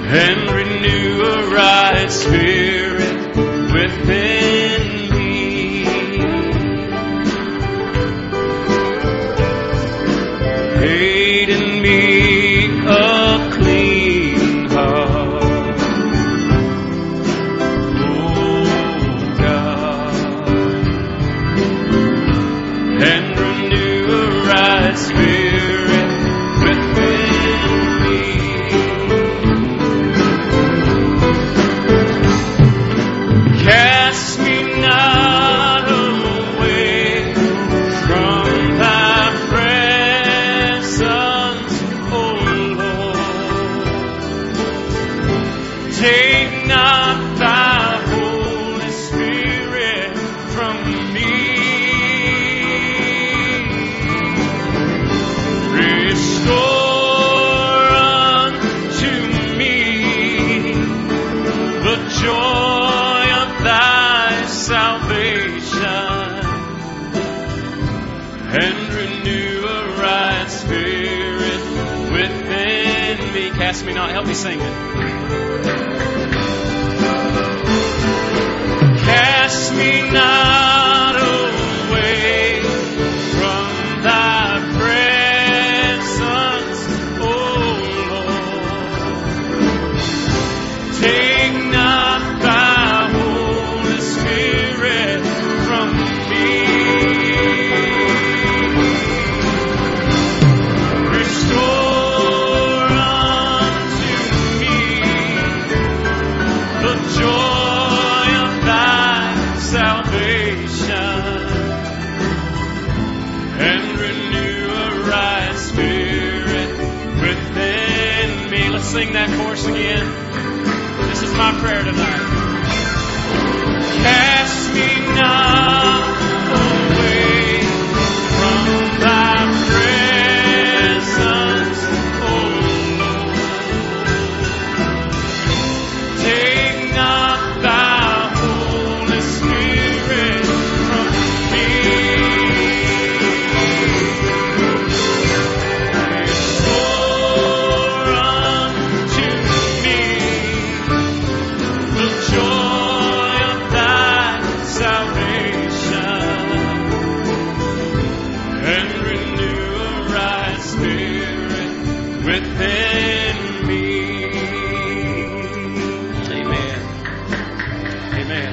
and renew a right spirit within me. Create in me a clean heart, oh God, and renew a right spirit within me. Cast me not away from thy presence, O Lord. Take not thy Holy Spirit from me. Restore unto me the joy of thy salvation, and renew a right spirit within me. Cast me not. Help me sing it. Cast me not away from thy presence, O Lord. Take not thy Holy Spirit from me. Restore unto me the joy of thy salvation, and renew a right spirit within me. Let's sing that chorus again. This is my prayer tonight. Cast me not away from thy presence, O Lord. Take not thy Holy Spirit from me. Restore unto me the joy of thy salvation, and renew a right spirit within me. Amen. Amen.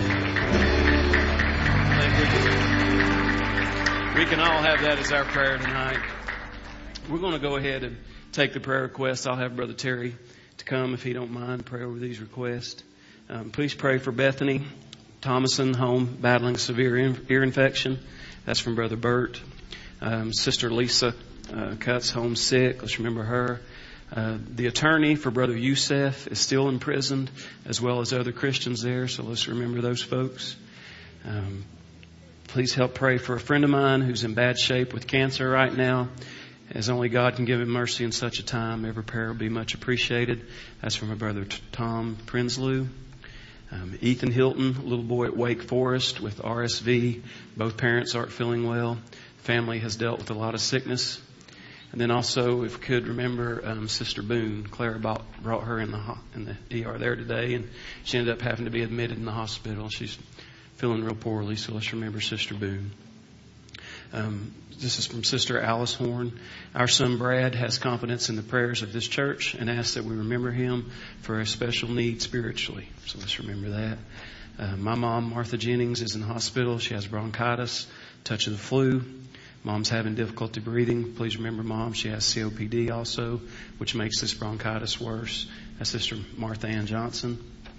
I think we can all have that as our prayer tonight. We're going to go ahead and take the prayer requests. I'll have Brother Terry to come, if he don't mind, pray over these requests. Please pray for Bethany Thomason, home battling severe ear infection. That's from Brother Bert. Sister Lisa Cuts, home sick. Let's remember her. The attorney for Brother Youssef is still imprisoned, as well as other Christians there, so let's remember those folks. Please help pray for a friend of mine who's in bad shape with cancer right now. As only God can give him mercy in such a time, every prayer will be much appreciated. That's from my brother Tom Prinsloo. Ethan Hilton, a little boy at Wake Forest with RSV. Both parents aren't feeling well. Family has dealt with a lot of sickness. And then also, if we could remember Sister Boone. Clara brought her in the ER there today, and she ended up having to be admitted in the hospital. She's feeling real poorly, so let's remember Sister Boone. This is from Sister Alice Horn. Our son Brad has confidence in the prayers of this church and asks that we remember him for a special need spiritually. So let's remember that. My mom, Martha Jennings, is in the hospital. She has bronchitis, touch of the flu. Mom's having difficulty breathing. Please remember Mom. She has COPD also, which makes this bronchitis worse. That's Sister Martha Ann Johnson.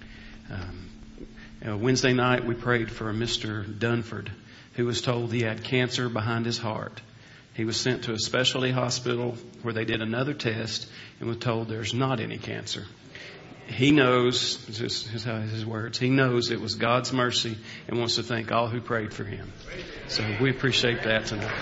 Wednesday night we prayed for a Mr. Dunford, who was told he had cancer behind his heart. He was sent to a specialty hospital where they did another test and was told there's not any cancer. He knows, this is his words, he knows it was God's mercy and wants to thank all who prayed for him. So we appreciate that tonight.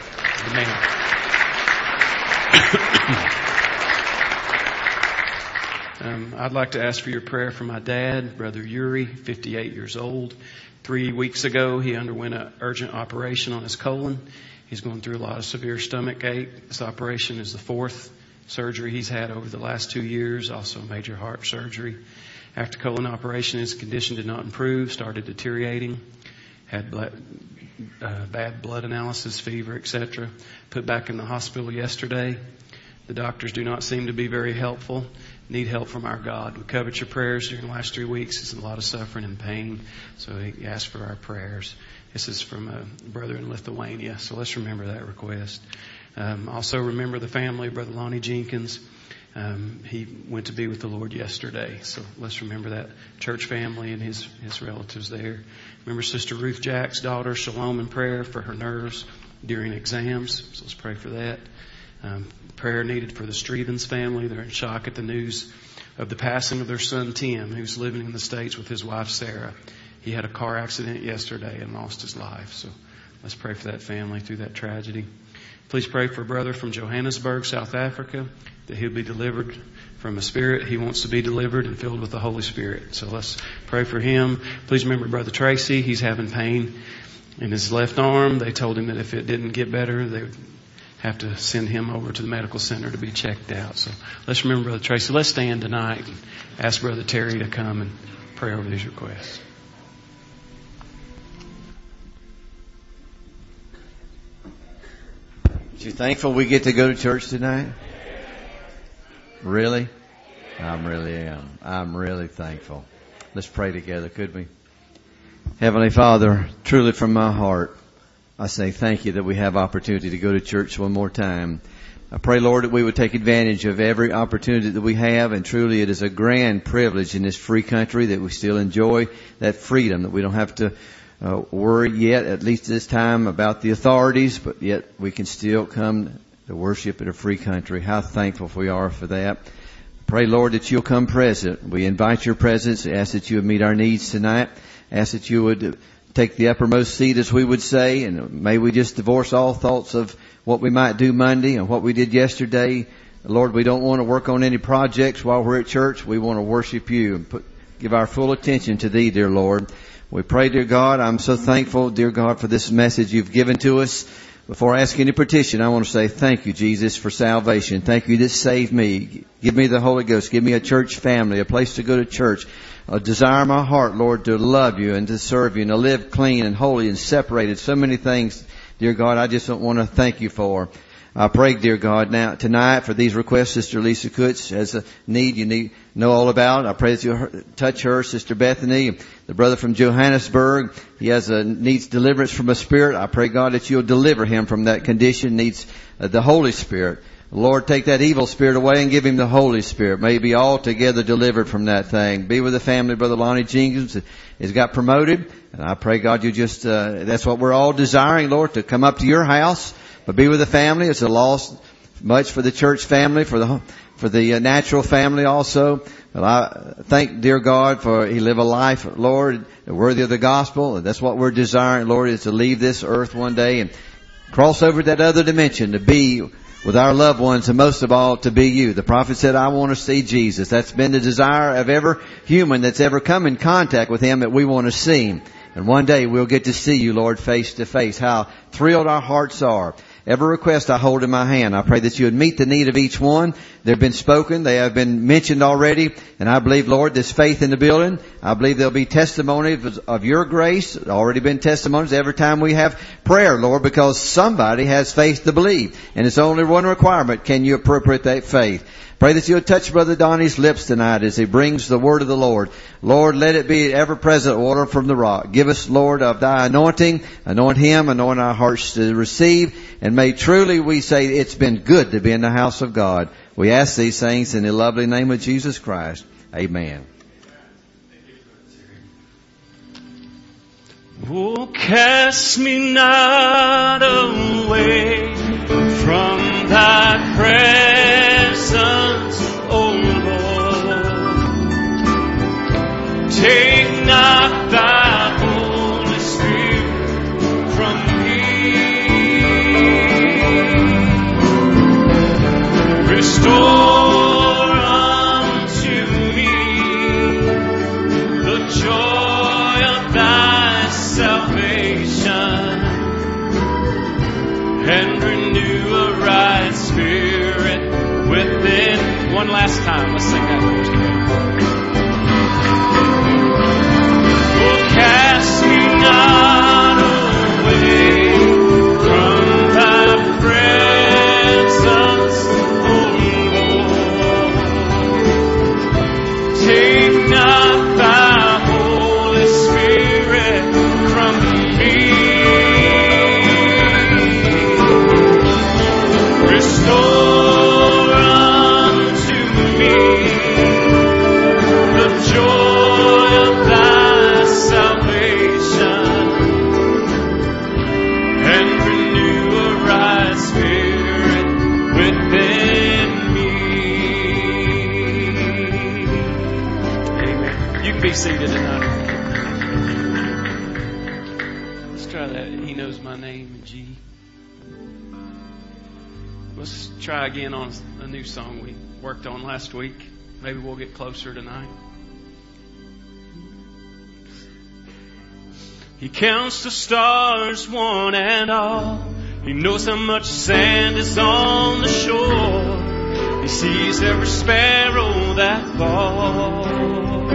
Amen. I'd like to ask for your prayer for my dad, Brother Yuri, 58 years old. 3 weeks ago, he underwent an urgent operation on his colon. He's going through a lot of severe stomach ache. This operation is the fourth surgery he's had over the last 2 years, also major heart surgery. After colon operation, his condition did not improve, started deteriorating, had bad blood analysis, fever, etc. Put back in the hospital yesterday. The doctors do not seem to be very helpful. Need help from our God. We covered your prayers during the last 3 weeks. There's a lot of suffering and pain, so he asked for our prayers. This is from a brother in Lithuania, so let's remember that request. Also remember the family, Brother Lonnie Jenkins. He went to be with the Lord yesterday, so let's remember that church family and his relatives there. Remember Sister Ruth Jack's daughter, Shalom, in prayer for her nerves during exams, so let's pray for that. Prayer needed for the Strevens family. They're in shock at the news of the passing of their son Tim, who's living in the States with his wife Sarah. He had a car accident yesterday and lost his life, so let's pray for that family through that tragedy. Please pray for a brother from Johannesburg, South Africa, that he'll be delivered from a spirit. He wants to be delivered and filled with the Holy Spirit. So let's pray for him. Please remember Brother Tracy. He's having pain in his left arm. They told him that if it didn't get better, they would have to send him over to the medical center to be checked out. So let's remember Brother Tracy. Let's stand tonight and ask Brother Terry to come and pray over these requests. Are you thankful we get to go to church tonight? Really? I'm really thankful. Let's pray together, could we? Heavenly Father, truly from my heart, I say thank you that we have opportunity to go to church one more time. I pray, Lord, that we would take advantage of every opportunity that we have, and truly it is a grand privilege in this free country that we still enjoy that freedom, that we don't have to worry yet, at least this time, about the authorities, but yet we can still come to worship in a free country. How thankful we are for that. Pray, Lord, that you'll come present. We invite your presence. Ask that you would meet our needs tonight. Ask that you would take the uppermost seat, as we would say, and may we just divorce all thoughts of what we might do Monday and what we did yesterday. Lord, we don't want to work on any projects while we're at church. We want to worship you and give our full attention to thee, dear Lord. We pray, dear God, I'm so thankful, dear God, for this message you've given to us. Before I ask any petition, I want to say thank you, Jesus, for salvation. Thank you that saved me. Give me the Holy Ghost. Give me a church family, a place to go to church. A desire in my heart, Lord, to love you and to serve you and to live clean and holy and separated. So many things, dear God, I just don't want to thank you for. I pray, dear God, now tonight for these requests. Sister Lisa Kutz has a need you know all about. I pray that you touch her. Sister Bethany, the brother from Johannesburg, he needs deliverance from a spirit. I pray, God, that you'll deliver him from that condition. Needs the Holy Spirit. Lord, take that evil spirit away and give him the Holy Spirit. May he be altogether delivered from that thing. Be with the family. Brother Lonnie Jenkins has got promoted. And I pray, God, you just, that's what we're all desiring, Lord, to come up to your house. But be with the family. It's a loss much for the church family, for the natural family also. But I thank, dear God, for he live a life, Lord, worthy of the gospel. And that's what we're desiring, Lord, is to leave this earth one day and cross over that other dimension, to be with our loved ones, and most of all, to be you. The prophet said, I want to see Jesus. That's been the desire of every human that's ever come in contact with him, that we want to see him. And one day we'll get to see you, Lord, face to face. How thrilled our hearts are. Every request I hold in my hand, I pray that you would meet the need of each one. They've been spoken. They have been mentioned already. And I believe, Lord, there's faith in the building. I believe there'll be testimonies of your grace. Already been testimonies every time we have prayer, Lord, because somebody has faith to believe. And it's only one requirement. Can you appropriate that faith? Pray that you'll touch Brother Donnie's lips tonight as he brings the word of the Lord. Lord, let it be ever-present water from the rock. Give us, Lord, of thy anointing. Anoint him, anoint our hearts to receive. And may truly we say it's been good to be in the house of God. We ask these things in the lovely name of Jesus Christ. Amen. Oh, cast me not away from thy presence, O Lord. Take not thy Holy Spirit from me. Restore unto me the joy of thy salvation, and renew a right spirit with last time. Let's sing that chorus together. Oh, cast me not away from thy presence, O Lord. Take not thy Holy Spirit from me. Restore unto me the joy of thy salvation, and renew a right spirit within me. Amen. You can be seated tonight. Let's try that. He knows my name, G. Let's try again on a new song we worked on last week. Maybe we'll get closer tonight. He counts the stars, one and all. He knows how much sand is on the shore. He sees every sparrow that falls.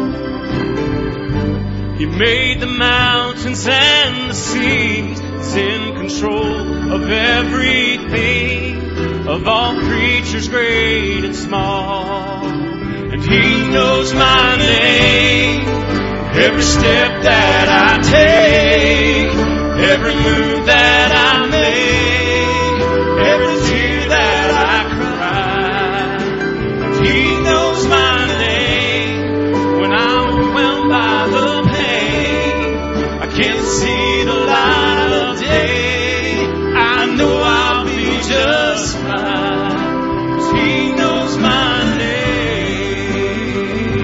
He made the mountains and the seas. He's in control of everything, of all creatures great and small. And He knows my name, every step that I take, every move that I make, every tear that I cry. And He knows my name when I'm overwhelmed by the pain. I can't see the light of day. I know I'll be just fine, 'cause He knows my name.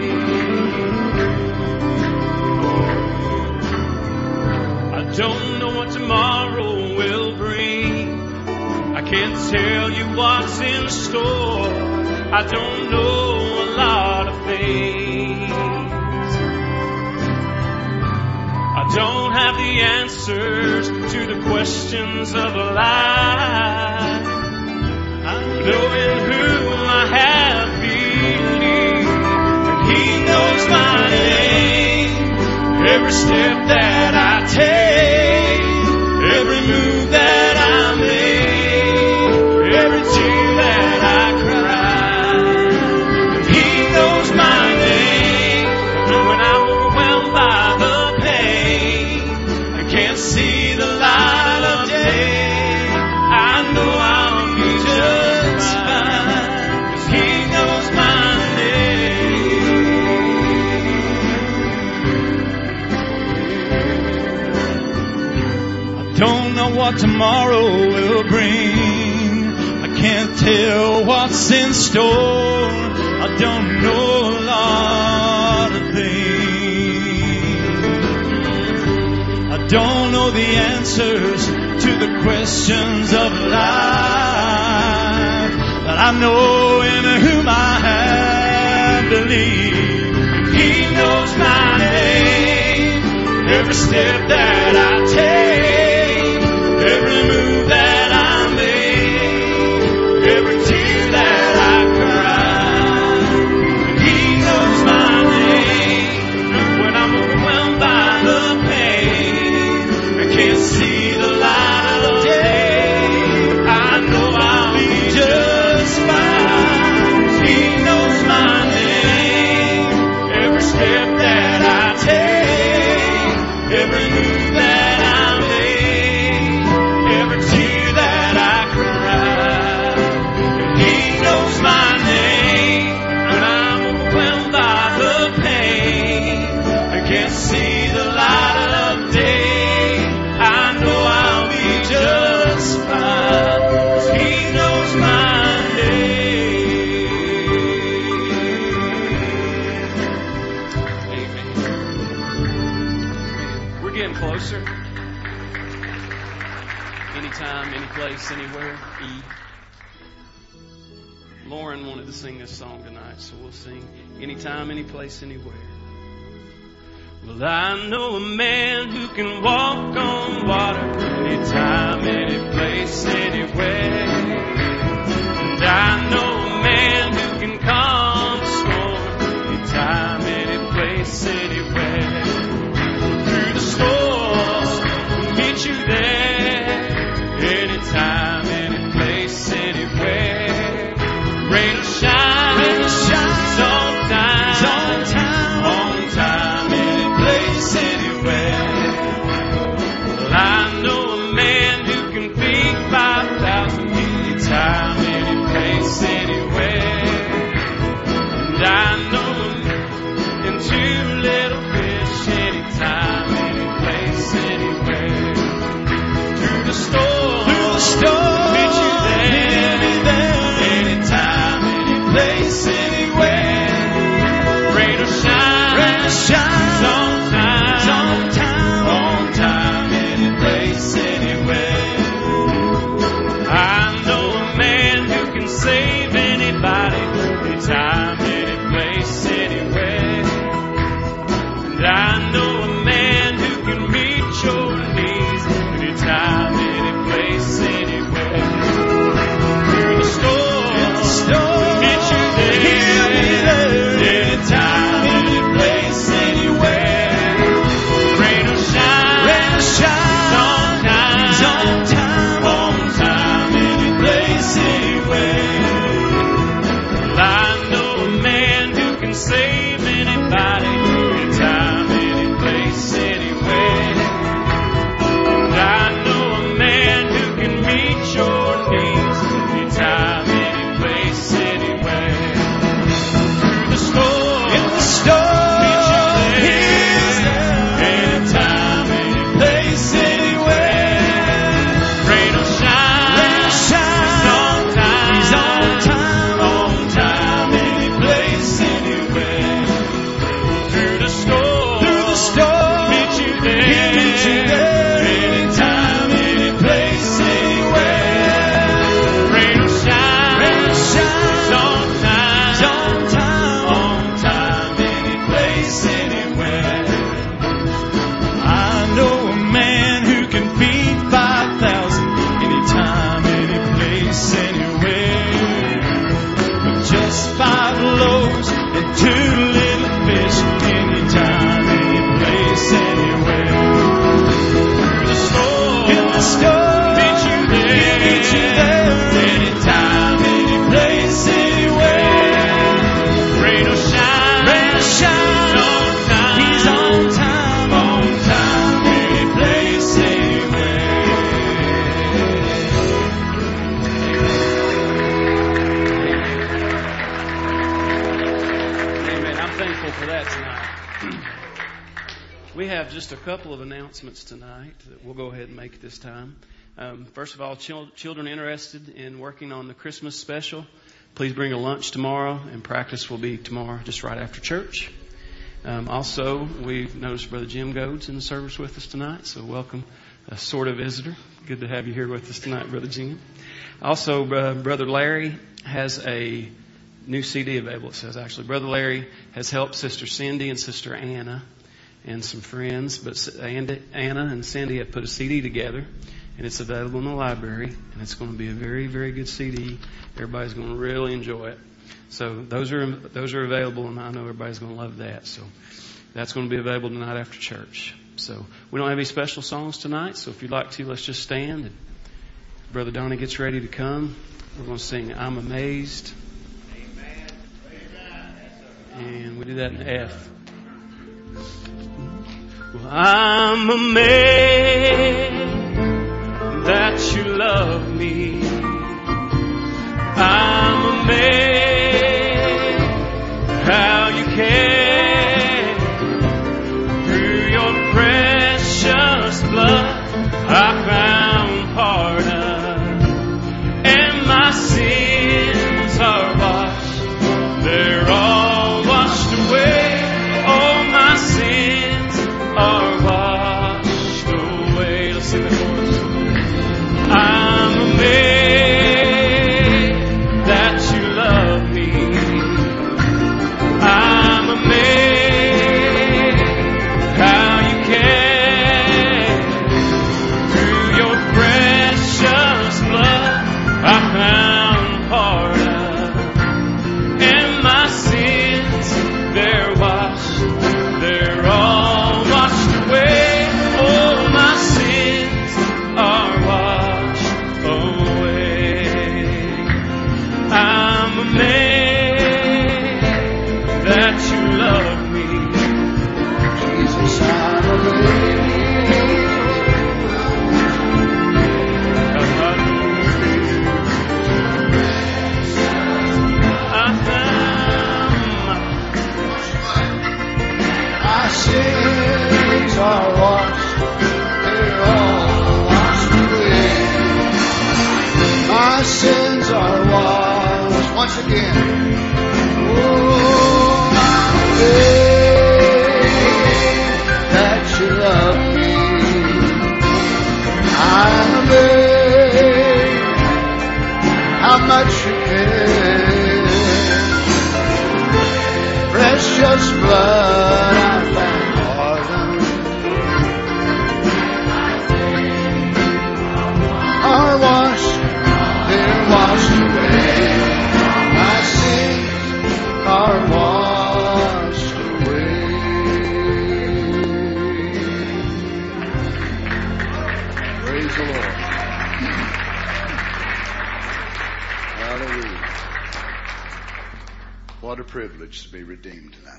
I don't know what tomorrow will bring. I can't tell you what's in store. I don't know a lot of things. I don't have the answers to the questions of life. Knowing whom I have believed, and He knows my name, every step that I take, every move that I make, every tear that I cry. And He knows my name, and when I'm overwhelmed by the pain, I can't see the light of day, I know I'll be just fine, 'cause He knows my name. I don't know what tomorrow will bring. I can't tell what's in store. I don't know a lot of things. I don't know the answers to the questions of life, but I know in whom I have believed. He knows my name, every step that I take, every move that I make, every tear that I cry. He knows my name, when I'm overwhelmed by the pain, I can't see the light of day, I know I'll be just fine. He knows my name, every step that I take, every move that I make, every tear that I cry. He knows my name, when I'm overwhelmed by the pain, I can't see the light of day, I know I'll be just fine, 'cause He knows my name. Amen. We're getting closer. Anytime, any place, anywhere. E. Lauren wanted to sing this song tonight, so we'll sing anytime, any place, anywhere. Well, I know a man who can walk on water anytime, any place, anywhere. And I know a man man who can calm the storm, anytime, any place, anywhere. Through the storm, we'll meet you there, anytime, any place, anywhere. Rain or shine, He's on time, any place, anywhere. Well, I know a man who can feed 5,000 anytime, any place, anywhere. And I know a man and 2 little fish anytime, any place, anywhere. Through the storm, meet you there, anytime, any place, anywhere. Rain or shine, He's on time, any place, anywhere. I know a man who can save anybody, anytime, any place, anywhere. And I know a man who can meet your needs, anytime, any place, anywhere. Through the storm, meet you there, anytime, any place, anywhere. Rain or shine, He's on time, any place, anywhere. Well, I know a man who can save anybody, anytime, any place, anywhere. And I know a man who can meet your needs, anytime, any place, anywhere. Through the storm, meet you there, anytime, any place, anywhere. Rain or shine, He's on time, any place, anywhere. Through the storm, meet you there, anytime, any place, anywhere. Rain or shine, He's on time, any place, anywhere. I know a man who can feed 5,000 anytime, any place, anywhere. With just 5 loaves and 2 little fish, anytime, any place, anywhere. Through the storm, meet you there, anytime, any place, anywhere. Rain or shine, He's on time, any place, anywhere. Amen. I'm thankful for that tonight. We have just a couple of announcements tonight that we'll go ahead and make at this time. First of all, children interested in working on the Christmas special, please bring a lunch tomorrow, and practice will be tomorrow just right after church. Also, we've noticed Brother Jim Goads in the service with us tonight, so welcome, a sort of visitor. Good to have you here with us tonight, Brother Jim. Also, Brother Larry has a new CD available, it says actually. Brother Larry has helped Sister Cindy and Sister Anna and some friends, but Anna and Cindy have put a CD together, and it's available in the library, and it's going to be a very, very good CD. Everybody's going to really enjoy it. So those are available, and I know everybody's going to love that. So that's going to be available tonight after church. So we don't have any special songs tonight, so if you'd like to, let's just stand. And Brother Donnie gets ready to come. We're going to sing I'm Amazed. And we do that in F. Well, I'm amazed that you love me. I'm amazed how you care. Through your precious blood I found pardon, and my sins are washed. They're all washed away. All my sins are washed away. Let's sing the chorus. I'm amazed that you love love me. Jesus, I'm amazed. My sins are washed, they're all washed away. My sins are washed once again. Oh, I'm amazed that you love me. I'm amazed how much you care. Precious blood I found pardon. Are washed, they're washed away. My sins are washed away. Praise the Lord. Hallelujah. What a privilege to be redeemed tonight.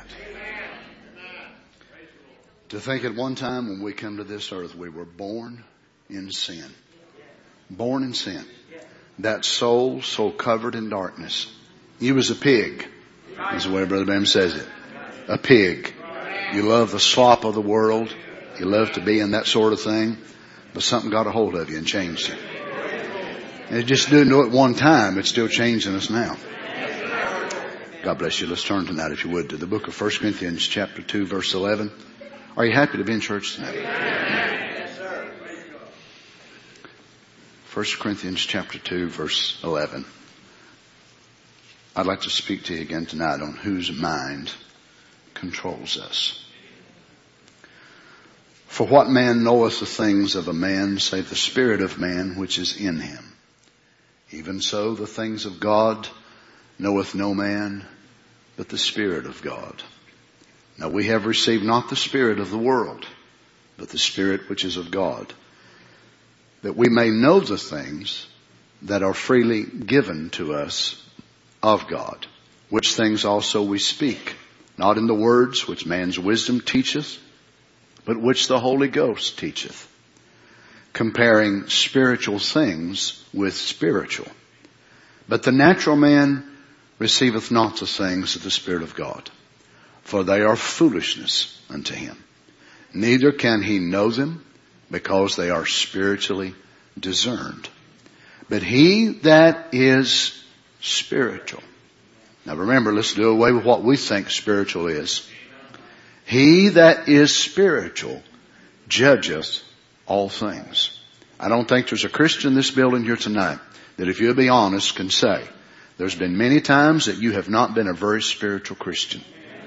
To think at one time when we come to this earth, we were born in sin. Born in sin. That soul so covered in darkness. You was a pig, is the way Brother Bam says it. A pig. You love the slop of the world. You love to be in that sort of thing. But something got a hold of you and changed you. And it just didn't do it one time. It's still changing us now. God bless you. Let's turn tonight, if you would, to the book of 1 Corinthians chapter 2, verse 11. Are you happy to be in church tonight? Yes, sir. 1 Corinthians chapter 2, verse 11. I'd like to speak to you again tonight on whose mind controls us. For what man knoweth the things of a man, save the spirit of man which is in him? Even so, the things of God knoweth no man, but the Spirit of God. Now we have received not the spirit of the world, but the Spirit which is of God, that we may know the things that are freely given to us of God, which things also we speak, not in the words which man's wisdom teacheth, but which the Holy Ghost teacheth, comparing spiritual things with spiritual. But the natural man receiveth not the things of the Spirit of God, for they are foolishness unto him. Neither can he know them, because they are spiritually discerned. But he that is spiritual. Now remember, let's do away with what we think spiritual is. He that is spiritual judgeth all things. I don't think there's a Christian in this building here tonight that, if you'll be honest, can say there's been many times that you have not been a very spiritual Christian.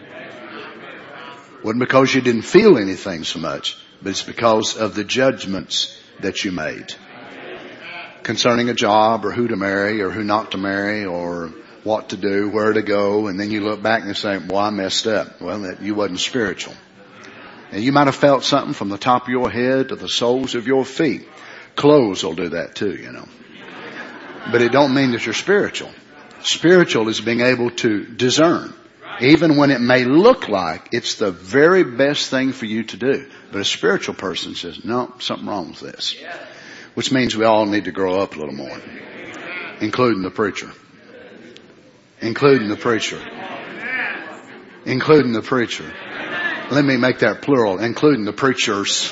Wasn't because you didn't feel anything so much, but it's because of the judgments that you made concerning a job, or who to marry or who not to marry, or what to do, where to go, and then you look back and say, well, I messed up. Well, that you wasn't spiritual. And you might have felt something from the top of your head to the soles of your feet. Clothes will do that too, you know. But it don't mean that you're spiritual. Spiritual is being able to discern, even when it may look like it's the very best thing for you to do. But a spiritual person says, no, something wrong with this. Which means we all need to grow up a little more. Including the preacher. Including the preacher. Including the preacher. Let me make that plural. Including the preachers.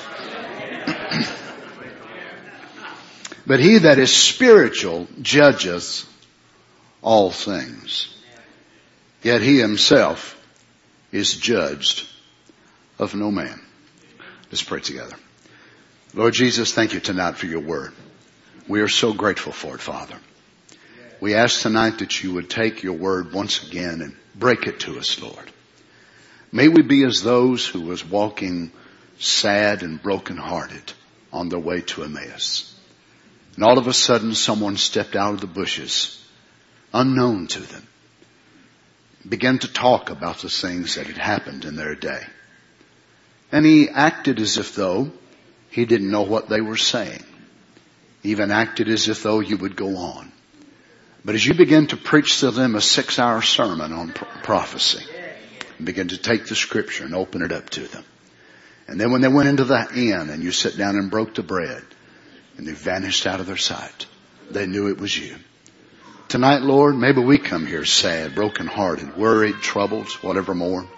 But he that is spiritual judgeth all things. Yet he himself is judged of no man. Let's pray together. Lord Jesus, thank you tonight for your word. We are so grateful for it, Father. We ask tonight that you would take your word once again and break it to us, Lord. May we be as those who was walking sad and brokenhearted on their way to Emmaus. And all of a sudden someone stepped out of the bushes, unknown to them, began to talk about the things that had happened in their day. And he acted as if though he didn't know what they were saying. Even acted as if though you would go on. But as you begin to preach to them a 6-hour sermon on prophecy, and begin to take the scripture and open it up to them. And then when they went into the inn and you sat down and broke the bread and they vanished out of their sight, they knew it was you. Tonight, Lord, maybe we come here sad, broken-hearted, worried, troubled, whatever more.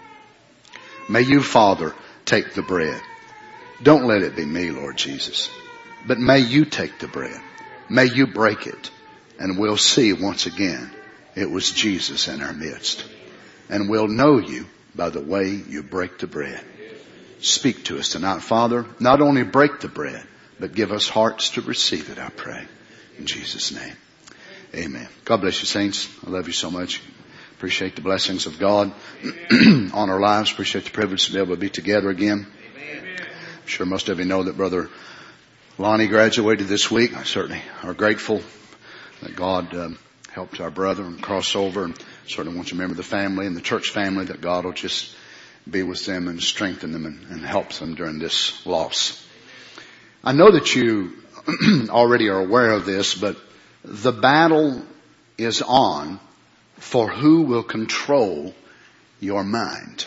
May you, Father, take the bread. Don't let it be me, Lord Jesus. But may you take the bread. May you break it. And we'll see once again it was Jesus in our midst. And we'll know you by the way you break the bread. Speak to us tonight, Father. Not only break the bread, but give us hearts to receive it, I pray. In Jesus' name. Amen. God bless you, saints. I love you so much. Appreciate the blessings of God on our lives. Appreciate the privilege to be able to be together again. I'm sure most of you know that Brother Lonnie graduated this week. I certainly are grateful that God helped our brother and cross over, and certainly want you to remember the family and the church family, that God will just be with them and strengthen them and help them during this loss. I know that you already are aware of this, but the battle is on for who will control your mind.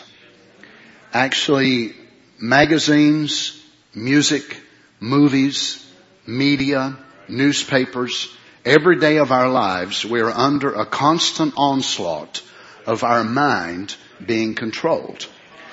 Actually, magazines, music, movies, media, newspapers, every day of our lives, we are under a constant onslaught of our mind being controlled.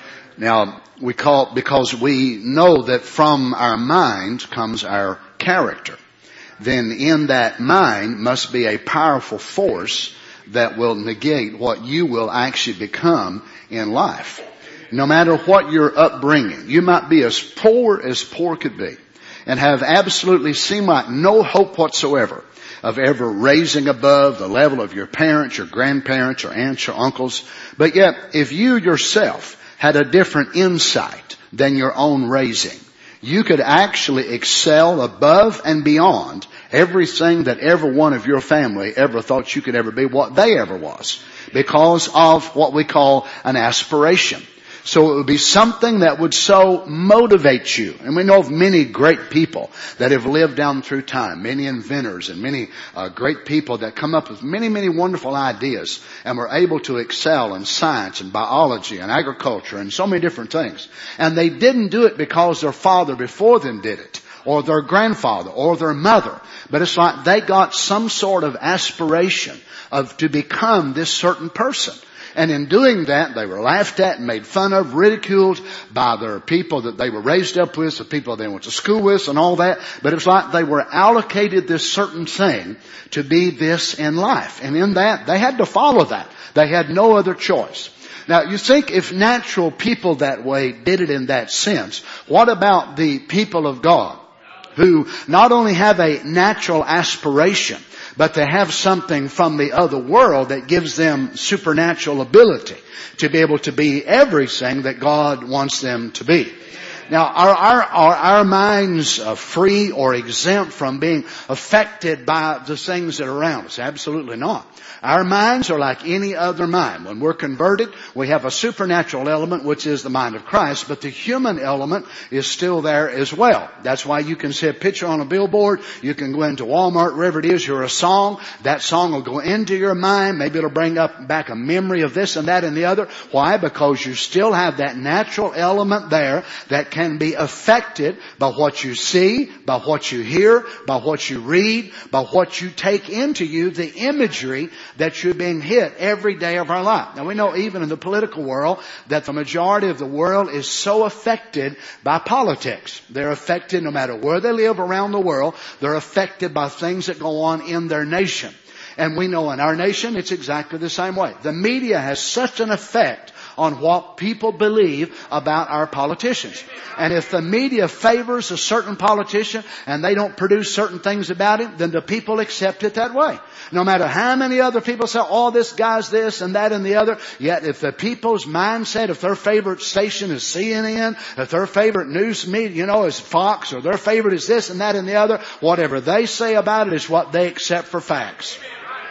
Now, because we know that from our mind comes our character. Then in that mind must be a powerful force that will negate what you will actually become in life. No matter what your upbringing, you might be as poor could be, and have absolutely seemed like no hope whatsoever of ever raising above the level of your parents, your grandparents, your aunts, your uncles. But yet, if you yourself had a different insight than your own raising, you could actually excel above and beyond everything that every one of your family ever thought you could ever be, what they ever was, because of what we call an aspiration. So it would be something that would so motivate you. And we know of many great people that have lived down through time, many inventors and many great people that come up with many, many wonderful ideas and were able to excel in science and biology and agriculture and so many different things. And they didn't do it because their father before them did it, or their grandfather, or their mother. But it's like they got some sort of aspiration to become this certain person. And in doing that, they were laughed at and made fun of, ridiculed by their people that they were raised up with, the people they went to school with and all that. But it's like they were allocated this certain thing to be this in life. And in that, they had to follow that. They had no other choice. Now, you think if natural people that way did it in that sense, what about the people of God who not only have a natural aspiration, but they have something from the other world that gives them supernatural ability to be able to be everything that God wants them to be? Now, are our minds free or exempt from being affected by the things that are around us? Absolutely not. Our minds are like any other mind. When we're converted, we have a supernatural element, which is the mind of Christ, but the human element is still there as well. That's why you can see a picture on a billboard. You can go into Walmart, wherever it is, hear a song. That song will go into your mind. Maybe it'll bring back a memory of this and that and the other. Why? Because you still have that natural element there that can be affected by what you see, by what you hear, by what you read, by what you take into you, the imagery that you're being hit every day of our life. Now we know even in the political world that the majority of the world is so affected by politics. They're affected no matter where they live around the world. They're affected by things that go on in their nation. And we know in our nation it's exactly the same way. The media has such an effect on what people believe about our politicians. And if the media favors a certain politician and they don't produce certain things about him, then the people accept it that way. No matter how many other people say, oh, this guy's this and that and the other, yet if the people's mindset, if their favorite station is CNN, if their favorite news media, is Fox, or their favorite is this and that and the other, whatever they say about it is what they accept for facts.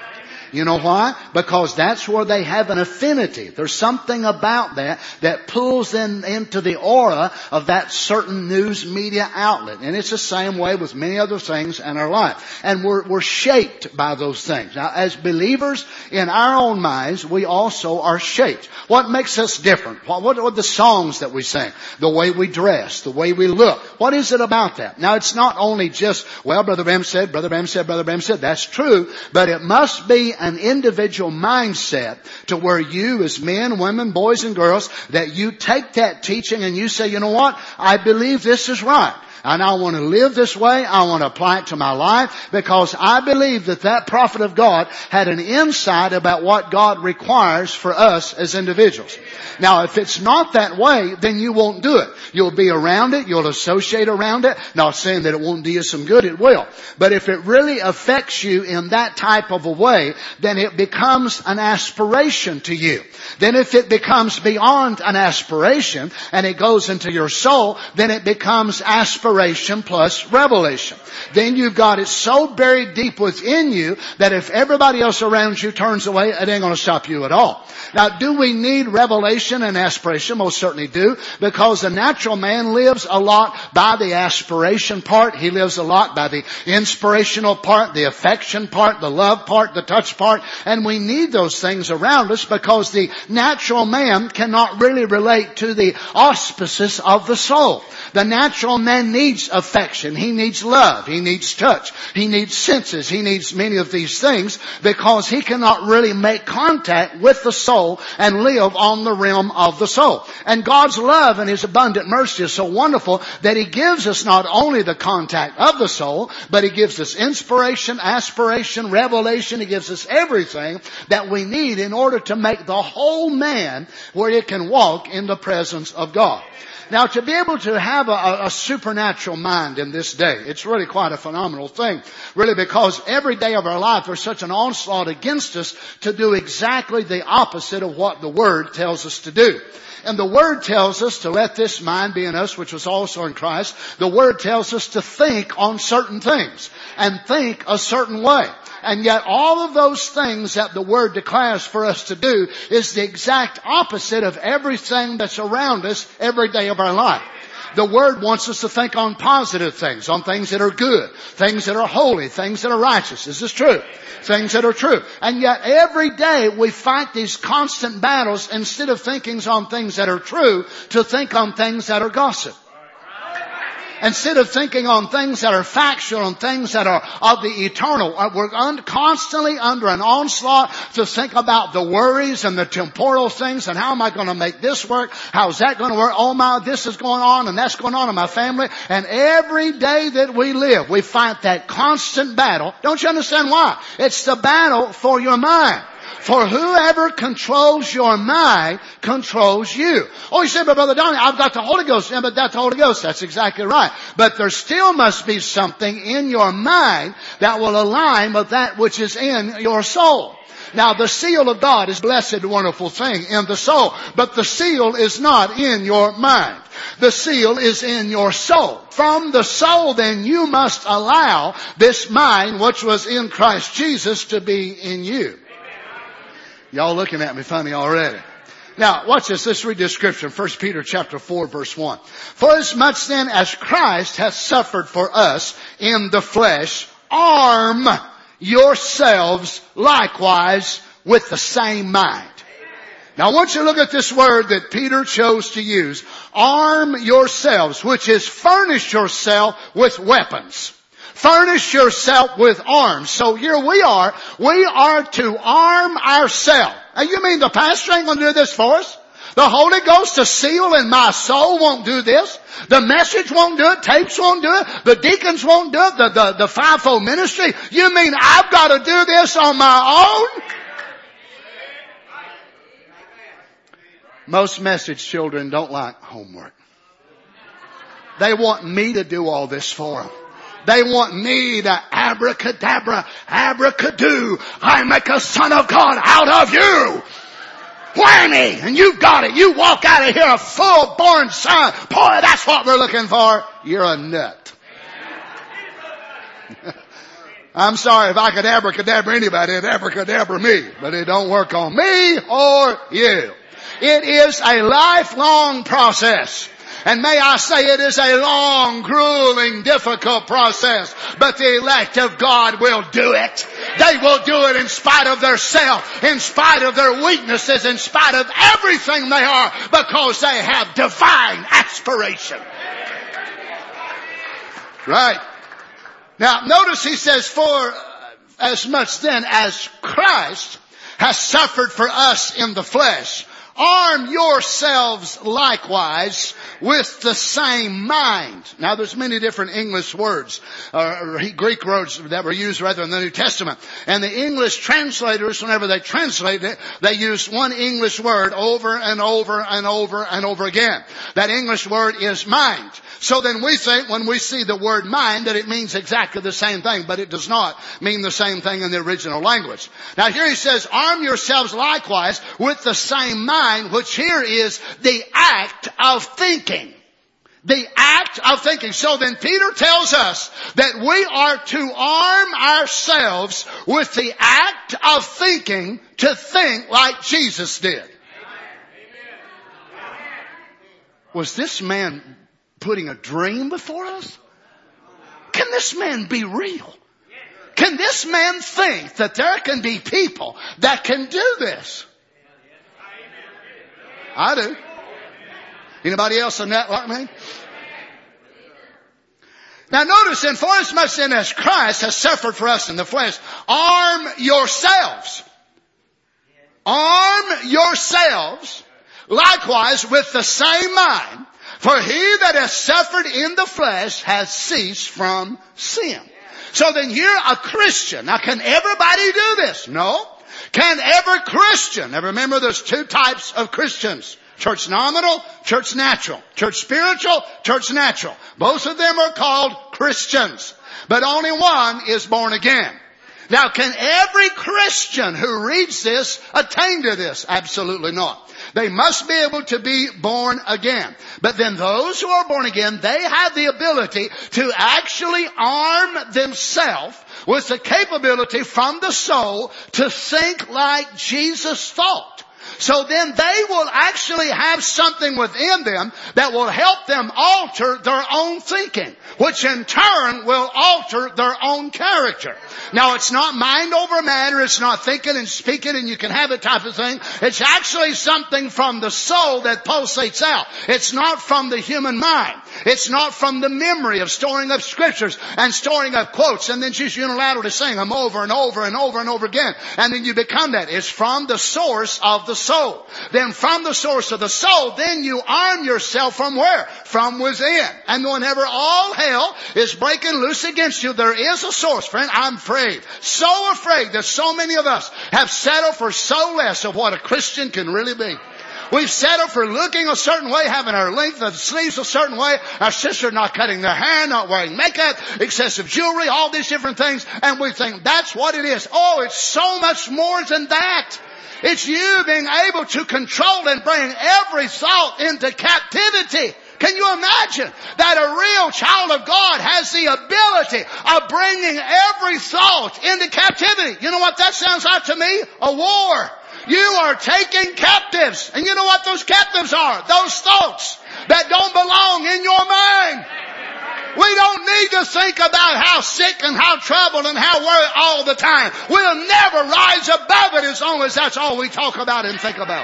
You know why? Because that's where they have an affinity. There's something about that pulls them into the aura of that certain news media outlet. And it's the same way with many other things in our life. And we're shaped by those things. Now, as believers in our own minds, we also are shaped. What makes us different? What are the songs that we sing? The way we dress, the way we look. What is it about that? Now, it's not only just, well, Brother Branham said, Brother Branham said, Brother Branham said. That's true. But it must be an individual mindset to where you as men, women, boys and girls, that you take that teaching and you say, you know what? I believe this is right. And I want to live this way. I want to apply it to my life because I believe that prophet of God had an insight about what God requires for us as individuals. Now, if it's not that way, then you won't do it. You'll be around it. You'll associate around it. Not saying that it won't do you some good. It will. But if it really affects you in that type of a way, then it becomes an aspiration to you. Then if it becomes beyond an aspiration and it goes into your soul, then it becomes aspiration plus revelation. Then you've got it so buried deep within you that if everybody else around you turns away, it ain't going to stop you at all. Now, do we need revelation and aspiration? Most certainly do, because the natural man lives a lot by the aspiration part. He lives a lot by the inspirational part, the affection part, the love part, the touch part. And we need those things around us because the natural man cannot really relate to the auspices of the soul. The natural man needs affection. He needs love. He needs touch. He needs senses. He needs many of these things because he cannot really make contact with the soul and live on the realm of the soul. And God's love and His abundant mercy is so wonderful that He gives us not only the contact of the soul, but He gives us inspiration, aspiration, revelation. He gives us everything that we need in order to make the whole man where it can walk in the presence of God. Now, to be able to have a supernatural mind in this day, it's really quite a phenomenal thing. Really, because every day of our life there's such an onslaught against us to do exactly the opposite of what the Word tells us to do. And the Word tells us to let this mind be in us, which was also in Christ. The Word tells us to think on certain things and think a certain way. And yet all of those things that the Word declares for us to do is the exact opposite of everything that's around us every day of our life. The Word wants us to think on positive things, on things that are good, things that are holy, things that are righteous. Is this true? Things that are true. And yet every day we fight these constant battles instead of thinking on things that are true to think on things that are gossip. Instead of thinking on things that are factual and things that are of the eternal, we're constantly under an onslaught to think about the worries and the temporal things and how am I going to make this work? How's that going to work? Oh my, this is going on and that's going on in my family. And every day that we live, we fight that constant battle. Don't you understand why? It's the battle for your mind. For whoever controls your mind controls you. Oh, you say, but Brother Donnie, I've got the Holy Ghost. Yeah, but that's the Holy Ghost. That's exactly right. But there still must be something in your mind that will align with that which is in your soul. Now, the seal of God is a blessed, wonderful thing in the soul. But the seal is not in your mind. The seal is in your soul. From the soul, then, you must allow this mind, which was in Christ Jesus, to be in you. Y'all looking at me funny already. Now, watch this. Let's read this scripture. 1 Peter chapter 4, verse 1. For as much then as Christ hath suffered for us in the flesh, arm yourselves likewise with the same mind. Now, I want you to look at this word that Peter chose to use. Arm yourselves, which is furnish yourself with weapons. Furnish yourself with arms. So here we are to arm ourselves. Now you mean the pastor ain't going to do this for us? The Holy Ghost, the seal in my soul won't do this. The message won't do it. Tapes won't do it. The deacons won't do it. The fivefold ministry. You mean I've got to do this on my own? Most message children don't like homework. They want me to do all this for them. They want me to abracadabra, abracadoo. I make a son of God out of you. Whammy! And you got it. You walk out of here a full-born son. Boy, that's what we're looking for. You're a nut. I'm sorry if I could abracadabra anybody, it'd abracadabra me. But it don't work on me or you. It is a lifelong process. And may I say it is a long, grueling, difficult process. But the elect of God will do it. They will do it in spite of their self, in spite of their weaknesses, in spite of everything they are, because they have divine aspiration. Right. Now, notice he says, for as much then as Christ has suffered for us in the flesh, arm yourselves likewise with the same mind. Now there's many different English words, Greek words that were used rather in the New Testament. And the English translators, whenever they translate it, they use one English word over and over and over and over again. That English word is mind. So then we think when we see the word mind that it means exactly the same thing, but it does not mean the same thing in the original language. Now here he says, arm yourselves likewise with the same mind, which here is the act of thinking. The act of thinking. So then Peter tells us that we are to arm ourselves with the act of thinking to think like Jesus did. Was this man putting a dream before us? Can this man be real? Can this man think that there can be people that can do this? I do. Anybody else in that like me? Now notice, and for as much then as Christ has suffered for us in the flesh, arm yourselves. Arm yourselves likewise with the same mind. For he that has suffered in the flesh has ceased from sin. So then you're a Christian. Now can everybody do this? No. Can every Christian? Now remember there's two types of Christians. Church nominal, church natural. Church spiritual, church natural. Both of them are called Christians. But only one is born again. Now can every Christian who reads this attain to this? Absolutely not. They must be able to be born again. But then those who are born again, they have the ability to actually arm themselves with the capability from the soul to think like Jesus thought. So then they will actually have something within them that will help them alter their own thinking, which in turn will alter their own character. Now it's not mind over matter, it's not thinking and speaking and you can have it type of thing. It's actually something from the soul that pulsates out. It's not from the human mind. It's not from the memory of storing up scriptures and storing up quotes and then just unilaterally saying them over and over and over and over again. And then you become that. It's from the source of the soul. Then from the source of the soul, then you arm yourself from where? From within. And whenever all hell is breaking loose against you, there is a source, friend. I'm afraid. So afraid that so many of us have settled for so less of what a Christian can really be. We've settled for looking a certain way, having our length of sleeves a certain way, our sister not cutting their hair, not wearing makeup, excessive jewelry, all these different things, and we think that's what it is. Oh, it's so much more than that. It's you being able to control and bring every thought into captivity. Can you imagine that a real child of God has the ability of bringing every thought into captivity? You know what that sounds like to me? A war. You are taking captives. And you know what those captives are? Those thoughts that don't belong in your mind. We don't need to think about how sick and how troubled and how worried all the time. We'll never rise above it as long as that's all we talk about and think about.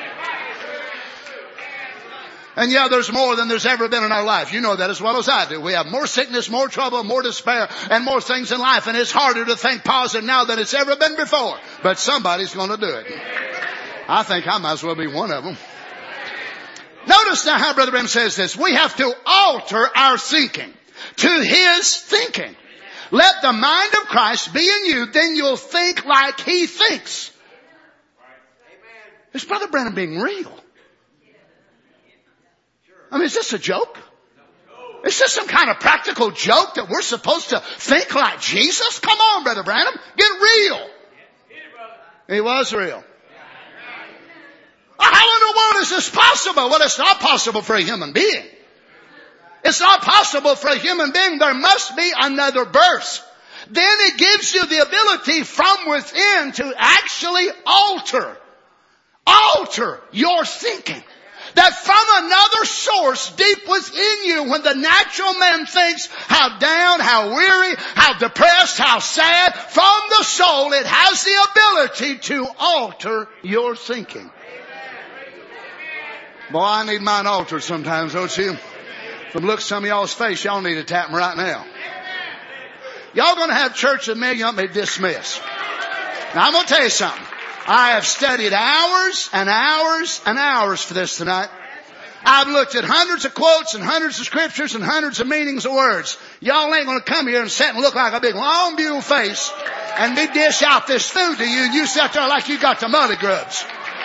And yeah, there's more than there's ever been in our life. You know that as well as I do. We have more sickness, more trouble, more despair, and more things in life. And it's harder to think positive now than it's ever been before. But somebody's going to do it. I think I might as well be one of them. Notice now how Brother Branham says this. We have to alter our thinking to his thinking. Let the mind of Christ be in you, then you'll think like he thinks. Is Brother Branham being real? I mean, is this a joke? Is this some kind of practical joke that we're supposed to think like Jesus? Come on, Brother Branham. Get real. He was real. How in the world is this possible? Well, it's not possible for a human being. It's not possible for a human being. There must be another birth. then it gives you the ability from within to actually alter your thinking. That from another source deep within you, when the natural man thinks how down, how weary, how depressed, how sad, from the soul it has the ability to alter your thinking. Boy, I need mine altered sometimes, don't you? From the looks of some of y'all's face, y'all need to tap them right now. Y'all gonna have church with me, y'all may dismiss. Now I'm gonna tell you something. I have studied hours and hours and hours for this tonight. I've looked at hundreds of quotes and hundreds of scriptures and hundreds of meanings of words. Y'all ain't gonna come here and sit and look like a big long beautiful face and me dish out this food to you and you sit there like you got the muddy grubs.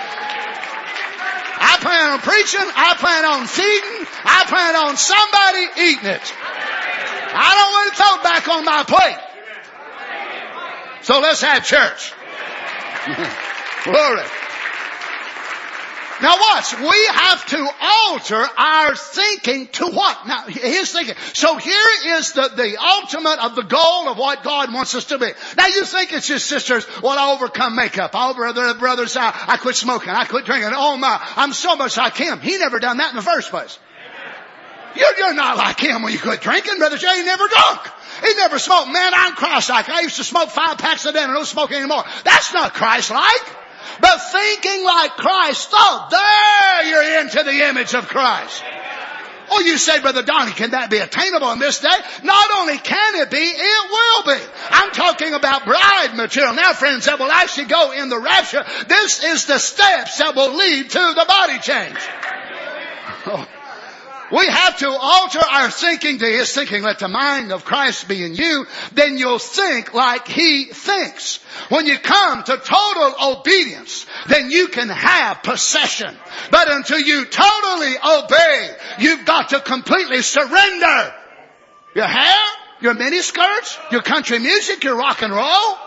I plan on preaching, I plan on feeding, I plan on somebody eating it. I don't want it thrown back on my plate. So let's have church. Glory. Now watch, we have to alter our thinking to what? Now, his thinking. So here is the ultimate of the goal of what God wants us to be. Now you think it's just sisters, well, I overcome makeup. Oh, brothers, I quit smoking. I quit drinking. Oh my, I'm so much like him. He never done that in the first place. You're not like him when you quit drinking. Brother Jay never drunk. He never smoked. Man, I'm Christ-like. I used to smoke 5 packs a day and I don't smoke anymore. That's not Christ-like. But thinking like Christ thought, there you're into the image of Christ. Oh, you say, Brother Donnie, can that be attainable in this day? Not only can it be, it will be. I'm talking about bride material. Now, friends, that will actually go in the rapture. This is the steps that will lead to the body change. Oh. We have to alter our thinking to his thinking. Let the mind of Christ be in you. Then you'll think like he thinks. When you come to total obedience, then you can have possession. But until you totally obey, you've got to completely surrender. Your hair, your mini skirts, your country music, your rock and roll,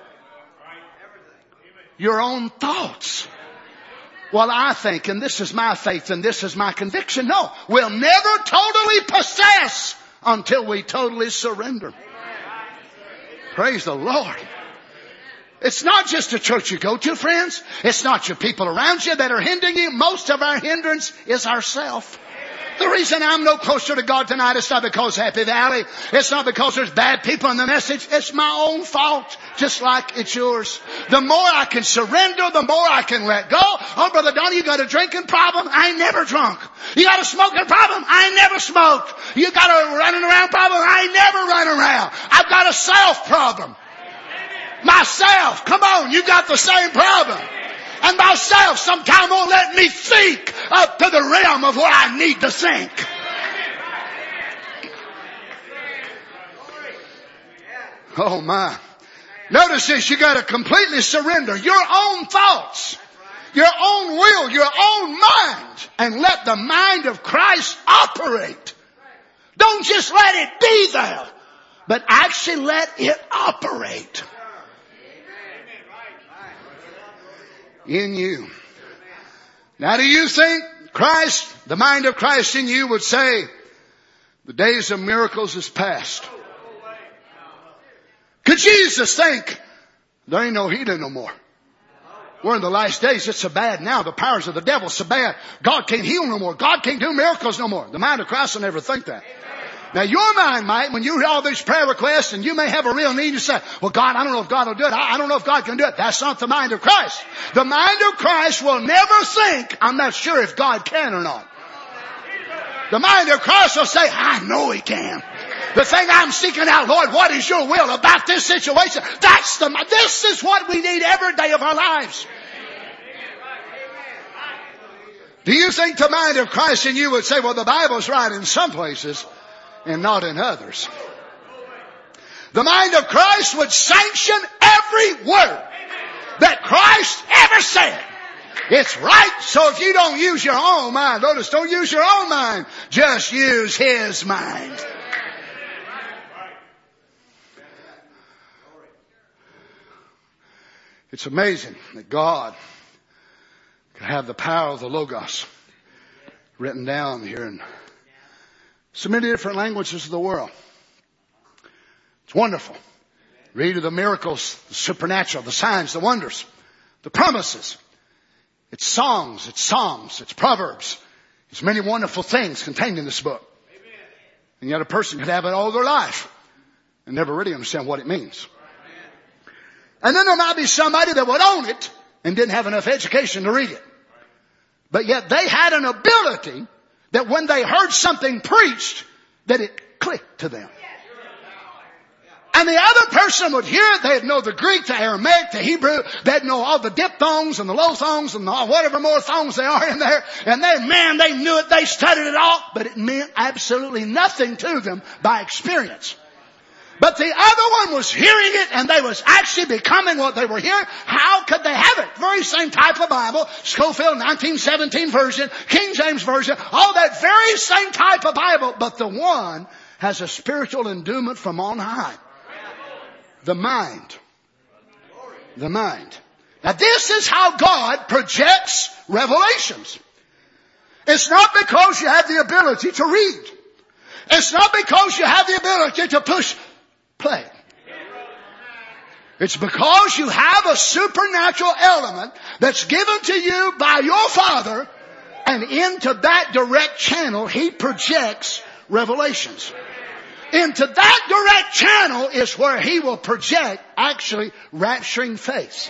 your own thoughts. Well, I think, and this is my faith, and this is my conviction. No, we'll never totally possess until we totally surrender. Praise the Lord. It's not just the church you go to, friends. It's not your people around you that are hindering you. Most of our hindrance is ourself. The reason I'm no closer to God tonight is not because Happy Valley. It's not because there's bad people in the message. It's my own fault, just like it's yours. The more I can surrender, the more I can let go. Oh, Brother Donnie, you got a drinking problem? I ain't never drunk. You got a smoking problem? I ain't never smoked. You got a running around problem? I ain't never run around. I've got a self problem. Myself. Come on, you got the same problem. And myself sometimes won't let me think up to the realm of what I need to think. Oh my. Notice this, you got to completely surrender your own thoughts, your own will, your own mind, and let the mind of Christ operate. Don't just let it be there, but actually let it operate. In you. Now do you think Christ, the mind of Christ in you would say, the days of miracles is past? Could Jesus think, there ain't no healing no more? We're in the last days. It's so bad now. The powers of the devil so bad. God can't heal no more. God can't do miracles no more. The mind of Christ will never think that. Now your mind might, when you hear all these prayer requests and you may have a real need, you say, well God, I don't know if God will do it. I don't know if God can do it. That's not the mind of Christ. The mind of Christ will never think, I'm not sure if God can or not. The mind of Christ will say, I know He can. The thing I'm seeking out, Lord, what is your will about this situation? This is what we need every day of our lives. Do you think the mind of Christ in you would say, well, the Bible's right in some places and not in others? The mind of Christ would sanction every word that Christ ever said. It's right. So if you don't use your own mind, notice, don't use your own mind. Just use His mind. It's amazing that God could have the power of the Logos written down here in so many different languages of the world. It's wonderful. Read of the miracles, the supernatural, the signs, the wonders, the promises. It's songs, it's psalms, it's proverbs. It's many wonderful things contained in this book. And yet a person could have it all their life and never really understand what it means. And then there might be somebody that would own it and didn't have enough education to read it. But yet they had an ability that when they heard something preached, that it clicked to them. And the other person would hear it. They'd know the Greek, the Aramaic, the Hebrew. They'd know all the diphthongs and the lothongs and whatever more thongs they are in there. And they knew it. They studied it all. But it meant absolutely nothing to them by experience. But the other one was hearing it and they was actually becoming what they were hearing. How could they have it? Very same type of Bible. Scofield 1917 version, King James version, all that very same type of Bible. But the one has a spiritual endowment from on high. The mind. The mind. Now this is how God projects revelations. It's not because you have the ability to read. It's not because you have the ability to push play. It's because you have a supernatural element that's given to you by your Father, and into that direct channel He projects revelations. Into that direct channel is where He will project actually rapturing faith.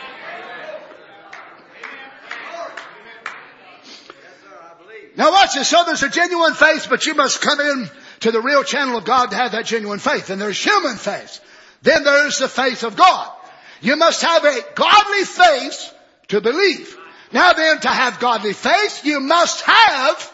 Now watch this. So there's a genuine faith, but you must come in to the real channel of God to have that genuine faith. And there's human faith. Then there's the faith of God. You must have a godly faith to believe. Now then, to have godly faith, you must have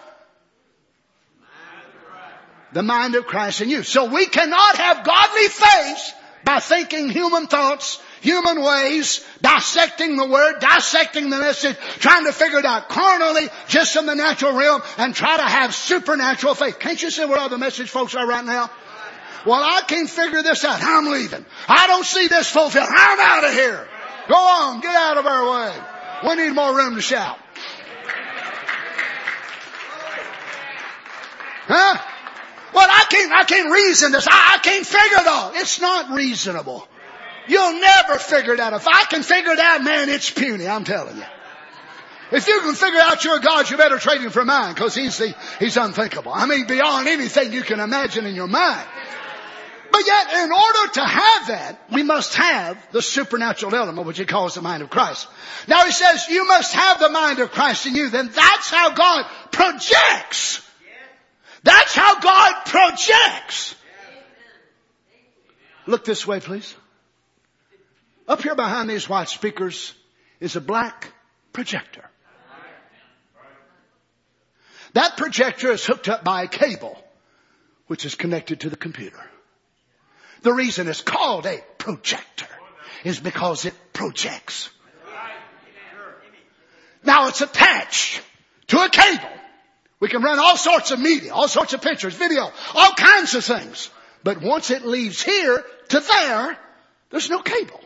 the mind of Christ in you. So we cannot have godly faith by thinking human thoughts, human ways, dissecting the Word, dissecting the message, trying to figure it out carnally, just in the natural realm, and try to have supernatural faith. Can't you see where all the message folks are right now? Well, I can't figure this out. I'm leaving. I don't see this fulfilled. I'm out of here. Go on. Get out of our way. We need more room to shout. Huh? Well, I can't reason this. I can't figure it out. It's not reasonable. You'll never figure it out. If I can figure it out, man, it's puny, I'm telling you. If you can figure out your God, you better trade Him for mine, because He's unthinkable. I mean, beyond anything you can imagine in your mind. But yet, in order to have that, we must have the supernatural element, which He calls the mind of Christ. Now He says, you must have the mind of Christ in you. Then that's how God projects. That's how God projects. Look this way, please. Up here behind these white speakers is a black projector. That projector is hooked up by a cable, which is connected to the computer. The reason it's called a projector is because it projects. Now it's attached to a cable. We can run all sorts of media, all sorts of pictures, video, all kinds of things. But once it leaves here to there, there's no cable.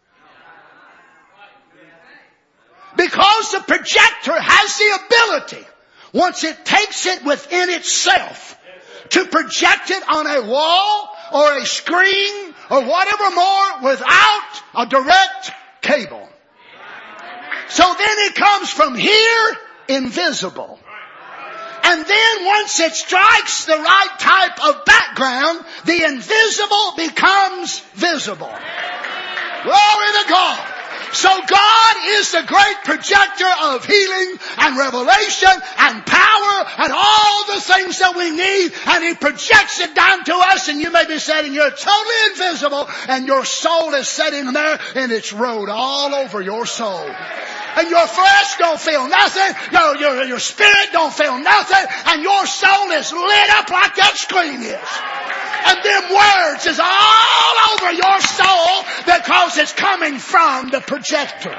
Because the projector has the ability, once it takes it within itself, to project it on a wall or a screen or whatever more without a direct cable. So then it comes from here invisible. And then once it strikes the right type of background, the invisible becomes visible. Glory to God. So God is the great projector of healing and revelation and power and all the things that we need. And He projects it down to us, and you may be saying you're totally invisible and your soul is sitting there and it's wrote all over your soul. And your flesh don't feel nothing. No, your spirit don't feel nothing. And your soul is lit up like that screen is. And them words is all over your soul because it's coming from the projector.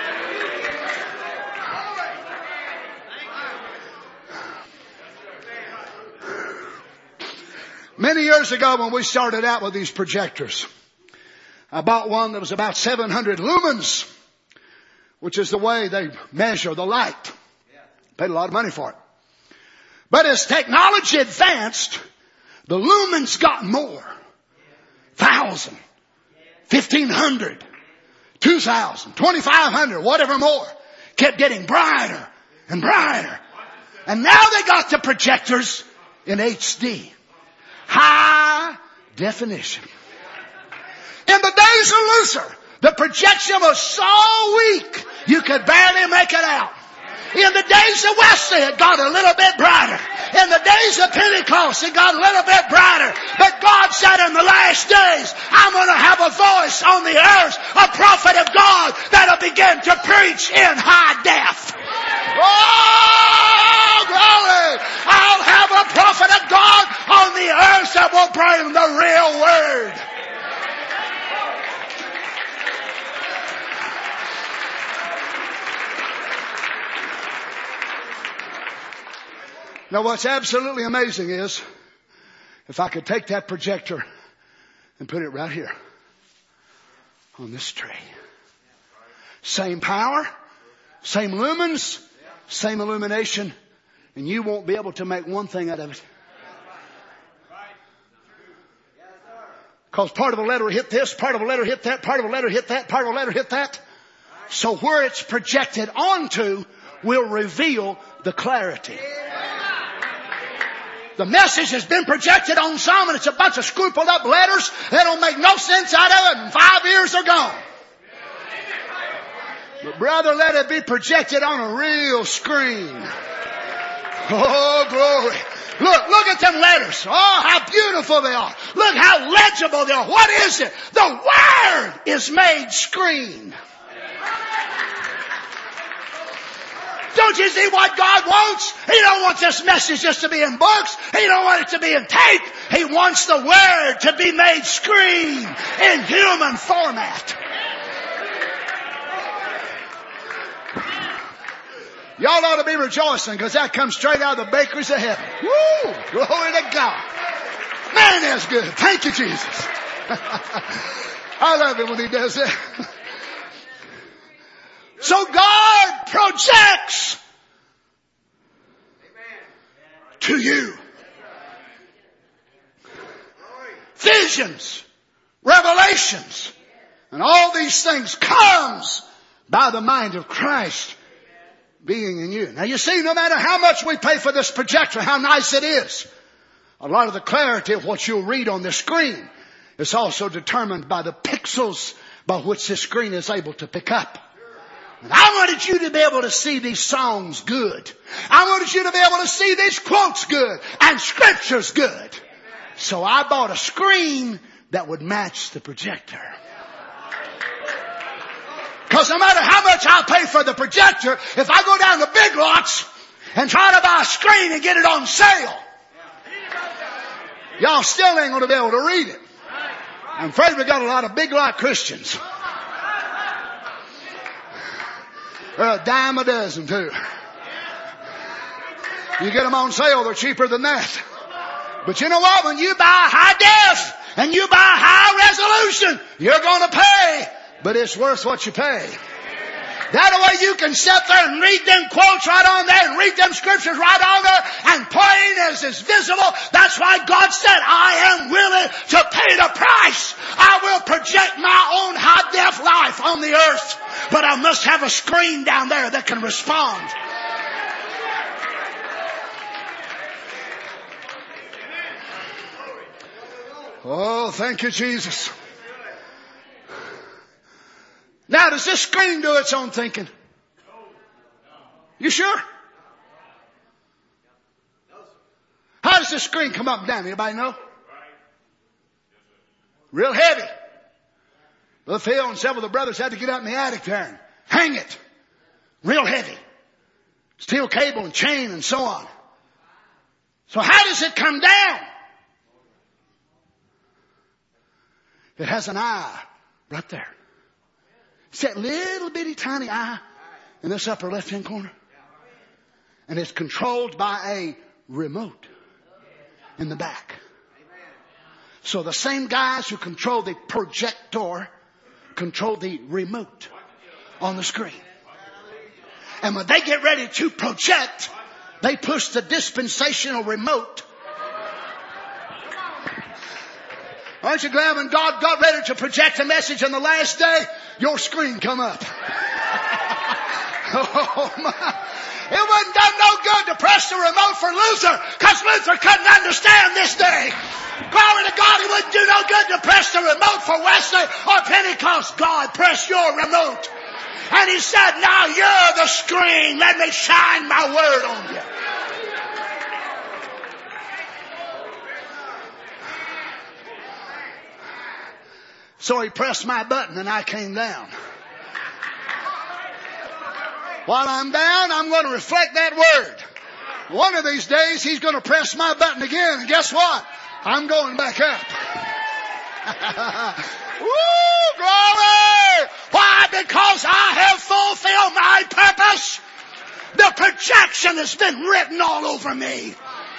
Many years ago when we started out with these projectors, I bought one that was about 700 lumens, which is the way they measure the light. Paid a lot of money for it. But as technology advanced, the lumens got more. 1,000, 1,500, 2,000, 2,500, whatever more. Kept getting brighter and brighter. And now they got the projectors in HD. High definition. In the days of Luther, the projection was so weak, you could barely make it out. In the days of Wesley, it got a little bit brighter. In the days of Pentecost, it got a little bit brighter. But God said in the last days, I'm going to have a voice on the earth, a prophet of God that'll begin to preach in high def. Oh, glory! I'll have a prophet of God on the earth that will bring the real word. Now what's absolutely amazing is, if I could take that projector and put it right here on this tray. Same power, same lumens, same illumination, and you won't be able to make one thing out of it. Because part of a letter hit this, part of a letter hit that, part of a letter hit that, part of a letter hit that. So where it's projected onto will reveal the clarity. The message has been projected on some, and it's a bunch of scrupled up letters. They don't make no sense out of it, and 5 years are gone. But brother, let it be projected on a real screen. Oh, glory. Look at them letters. Oh, how beautiful they are. Look how legible they are. What is it? The Word is made screen. Don't you see what God wants? He don't want this message just to be in books. He don't want it to be in tape. He wants the Word to be made screen in human format. Y'all ought to be rejoicing because that comes straight out of the bakeries of heaven. Woo! Glory to God. Man, that's good. Thank you, Jesus. I love it when He does that. So God projects to you visions, revelations, and all these things comes by the mind of Christ being in you. Now you see, no matter how much we pay for this projector, how nice it is, a lot of the clarity of what you'll read on the screen is also determined by the pixels by which the screen is able to pick up. And I wanted you to be able to see these songs good. I wanted you to be able to see these quotes good and scriptures good. So I bought a screen that would match the projector. Because no matter how much I pay for the projector, if I go down to Big Lots and try to buy a screen and get it on sale, y'all still ain't going to be able to read it. I'm afraid we got a lot of Big Lot Christians. They're a dime a dozen too. You get them on sale, they're cheaper than that. But you know what? When you buy high def and you buy high resolution, you're going to pay. But it's worth what you pay. That way you can sit there and read them quotes right on there and read them scriptures right on there, and plain as is visible. That's why God said, I am willing to pay the price. I will project my own high def life on the earth, but I must have a screen down there that can respond. Oh, thank you, Jesus. Now, does this screen do its own thinking? You sure? How does this screen come up and down? Anybody know? Real heavy. Brother Phil and several of the brothers had to get up in the attic there and hang it. Real heavy. Steel cable and chain and so on. So how does it come down? It has an eye right there. It's that little bitty tiny eye in this upper left-hand corner. And it's controlled by a remote in the back. So the same guys who control the projector control the remote on the screen. And when they get ready to project, they push the dispensational remote Aren't you glad when God got ready to project a message in the last day, your screen come up? Oh my. It wouldn't done no good to press the remote for Luther, because Luther couldn't understand this day. Glory to God, it wouldn't do no good to press the remote for Wesley or Pentecost. God, press your remote. And he said, now you're the screen. Let me shine my word on you. So he pressed my button and I came down. While I'm down, I'm going to reflect that word. One of these days, he's going to press my button again, and guess what? I'm going back up. Woo, glory! Why? Because I have fulfilled my purpose. The projection has been written all over me.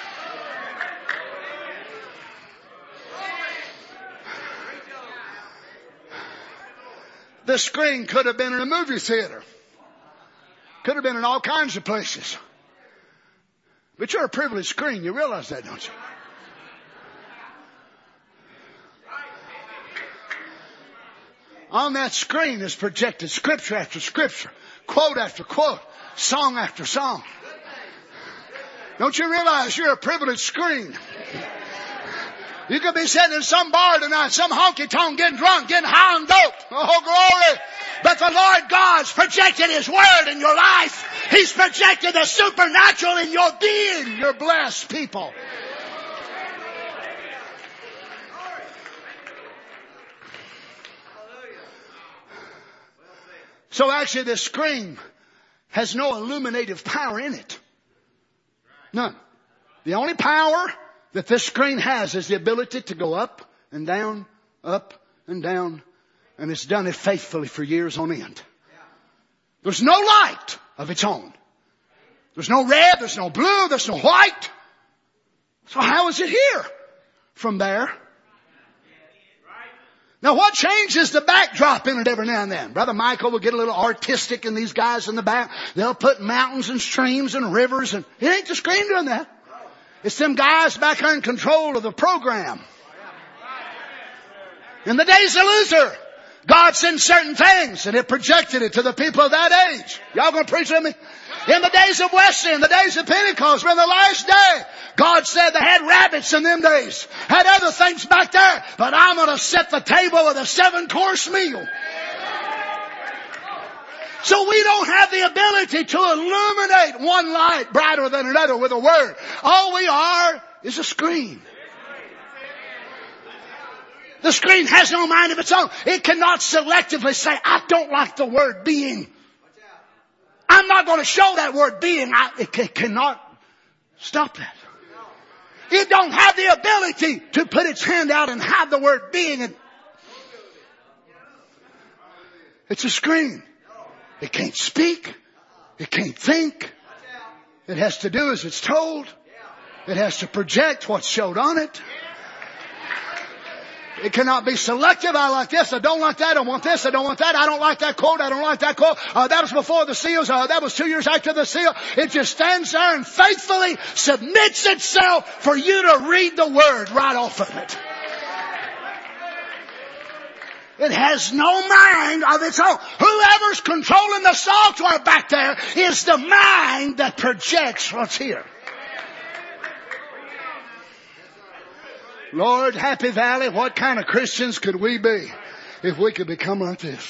The screen could have been in a movie theater. Could have been in all kinds of places. But you're a privileged screen. You realize that, don't you? On that screen is projected scripture after scripture, quote after quote, song after song. Don't you realize you're a privileged screen? You could be sitting in some bar tonight, some honky-tonk, getting drunk, getting high on dope. Oh, glory. But the Lord God's projected His Word in your life. He's projected the supernatural in your being. You're blessed people. So actually this screen has no illuminative power in it. None. The only power that this screen has is the ability to go up and down, and it's done it faithfully for years on end. There's no light of its own. There's no red, there's no blue, there's no white. So how is it here from there? Now what changes the backdrop in it every now and then? Brother Michael will get a little artistic, and these guys in the back, they'll put mountains and streams and rivers, and it ain't the screen doing that. It's them guys back there in control of the program. In the days of Luther, God sent certain things and it projected it to the people of that age. Y'all gonna preach with me? In the days of Wesley, in the days of Pentecost, we're in the last day. God said they had rabbits in them days, had other things back there, but I'm gonna set the table with a 7-course meal. So we don't have the ability to illuminate one light brighter than another with a word. All we are is a screen. The screen has no mind of its own. It cannot selectively say, I don't like the word being. I'm not going to show that word being. It cannot stop that. It don't have the ability to put its hand out and hide the word being. It's a screen. It can't speak. It can't think. It has to do as it's told. It has to project what's showed on it. It cannot be selective. I like this. I don't like that. I don't want this. I don't want that. I don't like that quote. I don't like that quote. That was before the seals. That was 2 years after the seal. It just stands there and faithfully submits itself for you to read the word right off of it. It has no mind of its own. Whoever's controlling the software back there is the mind that projects what's here. Lord, Happy Valley, what kind of Christians could we be if we could become like this?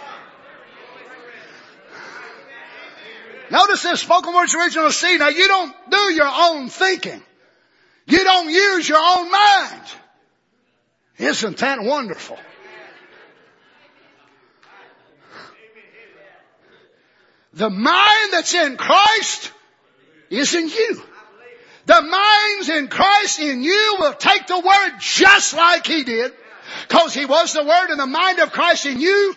Notice this, spoken words original C. Now you don't do your own thinking. You don't use your own mind. Isn't that wonderful? The mind that's in Christ is in you. The minds in Christ in you will take the word just like He did. Because He was the word, and the mind of Christ in you.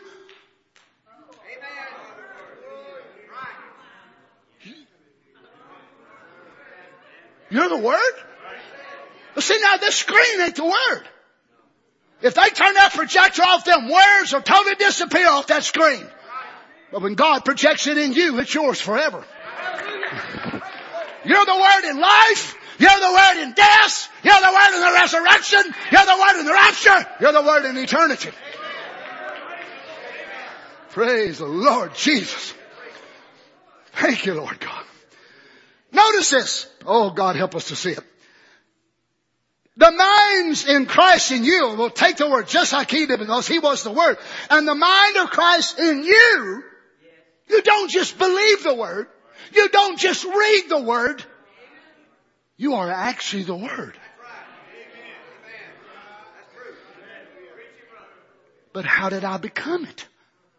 You're the word? Well, see, now this screen ain't the word. If they turn that projector off, them words will totally disappear off that screen. But when God projects it in you, it's yours forever. You're the word in life. You're the word in death. You're the word in the resurrection. You're the Word in the rapture. You're the Word in eternity. Praise the Lord Jesus. Thank you, Lord God. Notice this. Oh, God, help us to see it. The minds in Christ in you will take the Word just like He did because He was the Word. And the mind of Christ in you, you don't just believe the Word. You don't just read the Word. You are actually the Word. But how did I become it?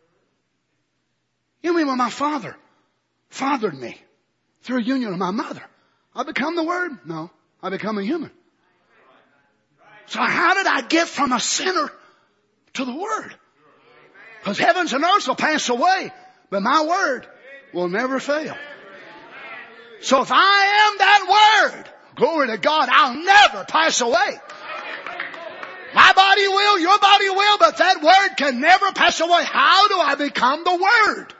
You mean when my father fathered me through a union with my mother, I become the Word? No, I become a human. So how did I get from a sinner to the Word? Because heavens and earth will pass away, but my Word will never fail. So if I am that Word, glory to God, I'll never pass away. My body will, your body will, but that Word can never pass away. How do I become the Word?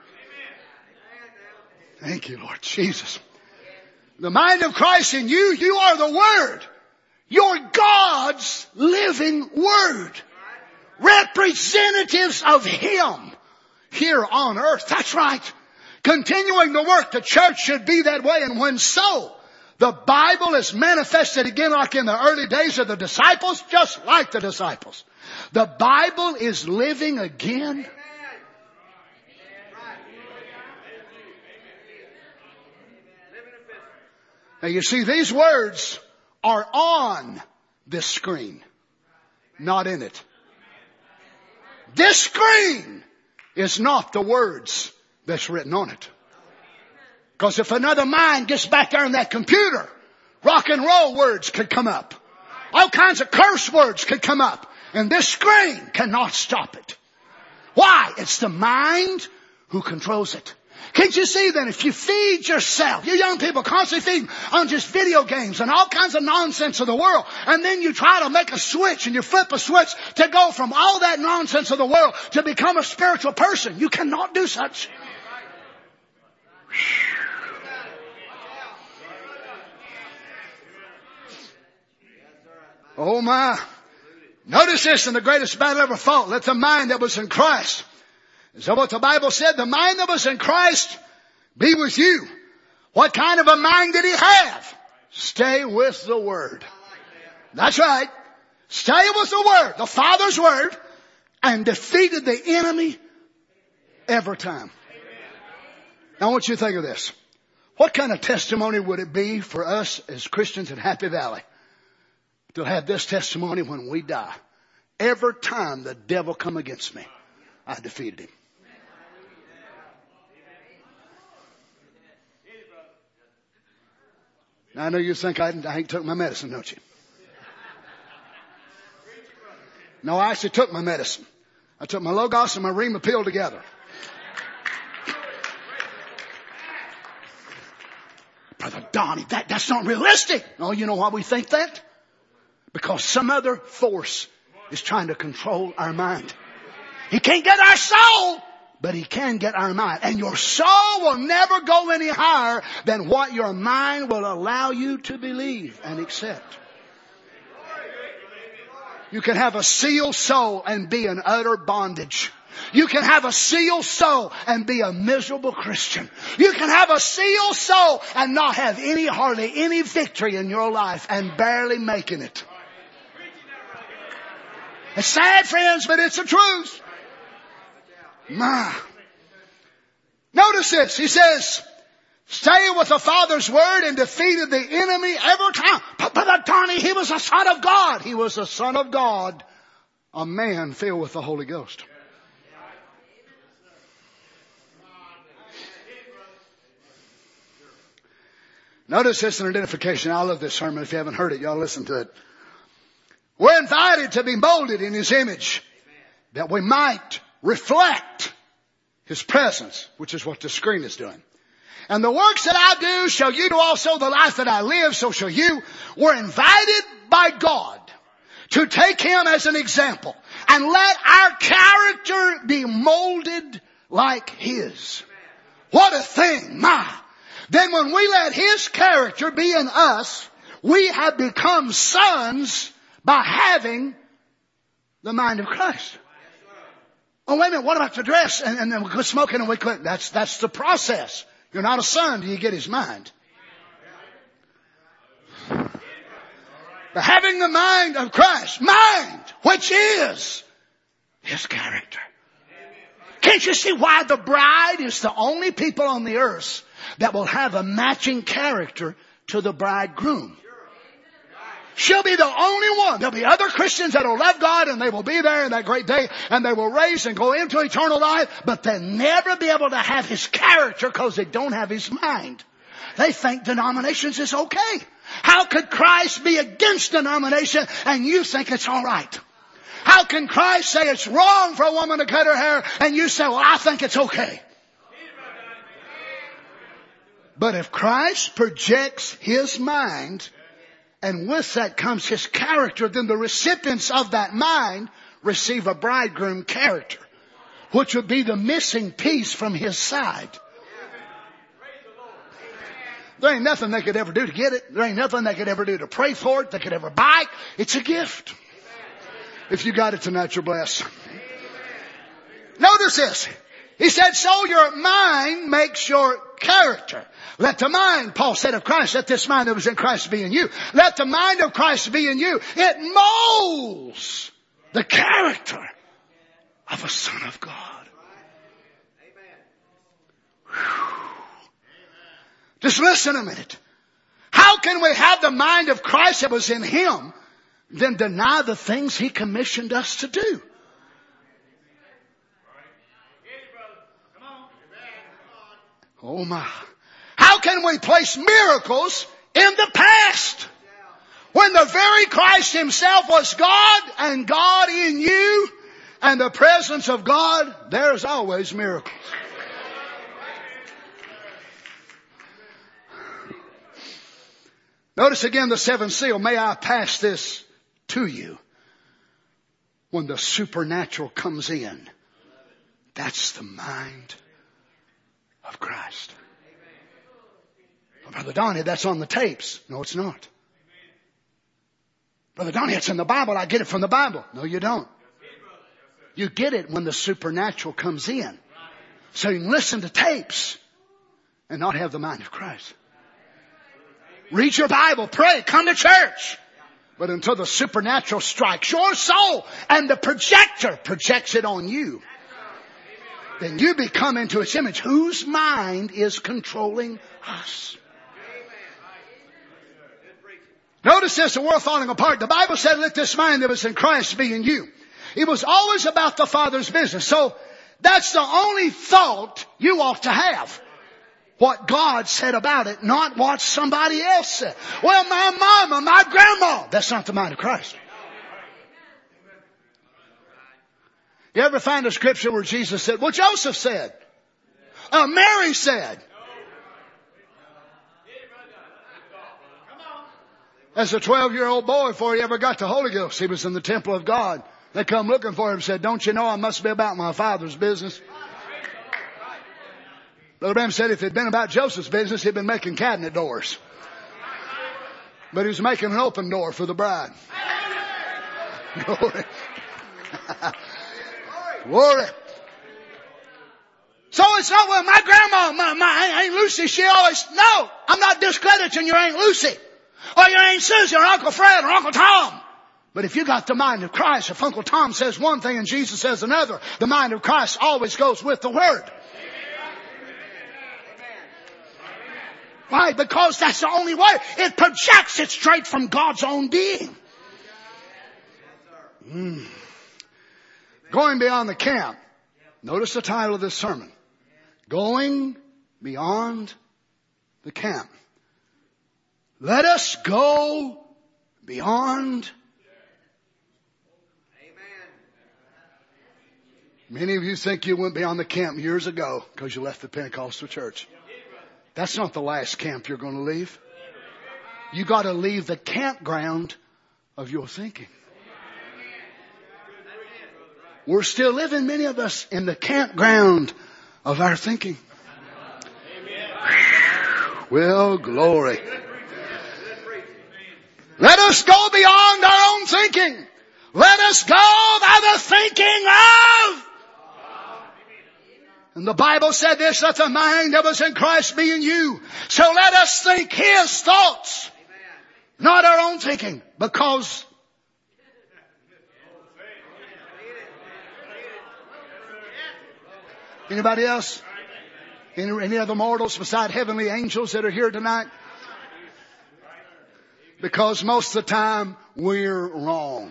Thank you, Lord Jesus. The mind of Christ in you, you are the Word. You're God's living Word. Representatives of Him here on earth. That's right. Continuing the work, the church should be that way. And when so, the Bible is manifested again like in the early days of the disciples, just like the disciples. The Bible is living again. Now you see, these words are on this screen, not in it. This screen is not the words that's written on it. Because if another mind gets back there in that computer, rock and roll words could come up. All kinds of curse words could come up. And this screen cannot stop it. Why? It's the mind who controls it. Can't you see then if you feed yourself, you young people constantly feeding on just video games and all kinds of nonsense of the world, and then you try to make a switch and you flip a switch to go from all that nonsense of the world to become a spiritual person. You cannot do such. Oh my. Notice this in the greatest battle ever fought. Let the mind that was in Christ. Is that what the Bible said? The mind that was in Christ be with you. What kind of a mind did He have? Stay with the Word. That's right. Stay with the Word, the Father's Word, and defeated the enemy every time. Now I want you to think of this. What kind of testimony would it be for us as Christians at Happy Valley to have this testimony when we die? Every time the devil come against me, I defeated him. Now, I know you think I ain't took my medicine, don't you? No, I actually took my medicine. I took my Logos and my Rhema pill together. Brother Donnie, that's not realistic. No, you know why we think that? Because some other force is trying to control our mind. He can't get our soul, but he can get our mind. And your soul will never go any higher than what your mind will allow you to believe and accept. You can have a sealed soul and be in utter bondage. You can have a sealed soul and be a miserable Christian. You can have a sealed soul and not have hardly any victory in your life and barely making it. It's sad, friends, but it's the truth. Notice this. He says, stay with the Father's Word and defeated the enemy every time. But Donnie, he was a son of God. He was a son of God, a man filled with the Holy Ghost. Notice this in identification. I love this sermon. If you haven't heard it, y'all listen to it. We're invited to be molded in His image that we might reflect His presence, which is what the screen is doing. And the works that I do shall you do also. The life that I live, so shall you. We're invited by God to take Him as an example and let our character be molded like His. What a thing, my. Then when we let His character be in us, we have become sons by having the mind of Christ. Oh, wait a minute, what about the dress? And then we quit smoking and we quit. That's the process. You're not a son till you get his mind. But having the mind of Christ, mind, which is his character. Can't you see why the bride is the only people on the earth that will have a matching character to the bridegroom? She'll be the only one. There'll be other Christians that will love God and they will be there in that great day and they will raise and go into eternal life, but they'll never be able to have his character because they don't have his mind. They think denominations is okay. How could Christ be against denomination and you think it's all right? How can Christ say it's wrong for a woman to cut her hair and you say, well, I think it's okay? But if Christ projects his mind, and with that comes his character, then the recipients of that mind receive a bridegroom character, which would be the missing piece from his side. There ain't nothing they could ever do to get it. There ain't nothing they could ever do to pray for it. They could ever buy it. It's a gift. If you got it tonight, you're blessed. Notice this. He said, so your mind makes your character. Let the mind, Paul said of Christ, let this mind that was in Christ be in you. Let the mind of Christ be in you. It molds the character of a son of God. Whew. Just listen a minute. How can we have the mind of Christ that was in him, then deny the things he commissioned us to do? Oh my. How can we place miracles in the past when the very Christ himself was God and God in you and the presence of God, there's always miracles. Notice again the seventh seal. May I pass this to you. When the supernatural comes in, that's the mind of Christ. Well, Brother Donnie, that's on the tapes. No, it's not. Brother Donnie, it's in the Bible. I get it from the Bible. No, you don't. You get it when the supernatural comes in. So you can listen to tapes and not have the mind of Christ. Read your Bible, pray, come to church. But until the supernatural strikes your soul and the projector projects it on you, then you become into its image. Whose mind is controlling us? Notice this, the world falling apart. The Bible said, let this mind that was in Christ be in you. It was always about the Father's business. So that's the only thought you ought to have. What God said about it, not what somebody else said. Well, my mama, my grandma. That's not the mind of Christ. You ever find a scripture where Jesus said, well, Joseph said, Mary said. As a 12-year-old boy, before he ever got the Holy Ghost, he was in the temple of God. They come looking for him and said, don't you know I must be about my Father's business? Brother Branham said if it had been about Joseph's business, he'd been making cabinet doors. But he was making an open door for the bride. Glory. Glory. So it's not, well, my grandma, my Aunt Lucy, she always, no, I'm not discrediting your Aunt Lucy, or your Aunt Susie, or Uncle Fred, or Uncle Tom. But if you got the mind of Christ, if Uncle Tom says one thing and Jesus says another, the mind of Christ always goes with the Word. Why? Because that's the only way. It projects it straight from God's own being. Going beyond the camp. Notice the title of this sermon. Going beyond the camp. Let us go beyond. Many of you think you went beyond the camp years ago because you left the Pentecostal church. That's not the last camp you're going to leave. You got to leave the campground of your thinking. We're still living, many of us, in the campground of our thinking. Well, glory. Let us go beyond our own thinking. Let us go by the thinking of. And the Bible said this, let the mind that was in Christ be in you. So let us think His thoughts, not our own thinking, because anybody else? Any other mortals beside heavenly angels that are here tonight? Because most of the time we're wrong.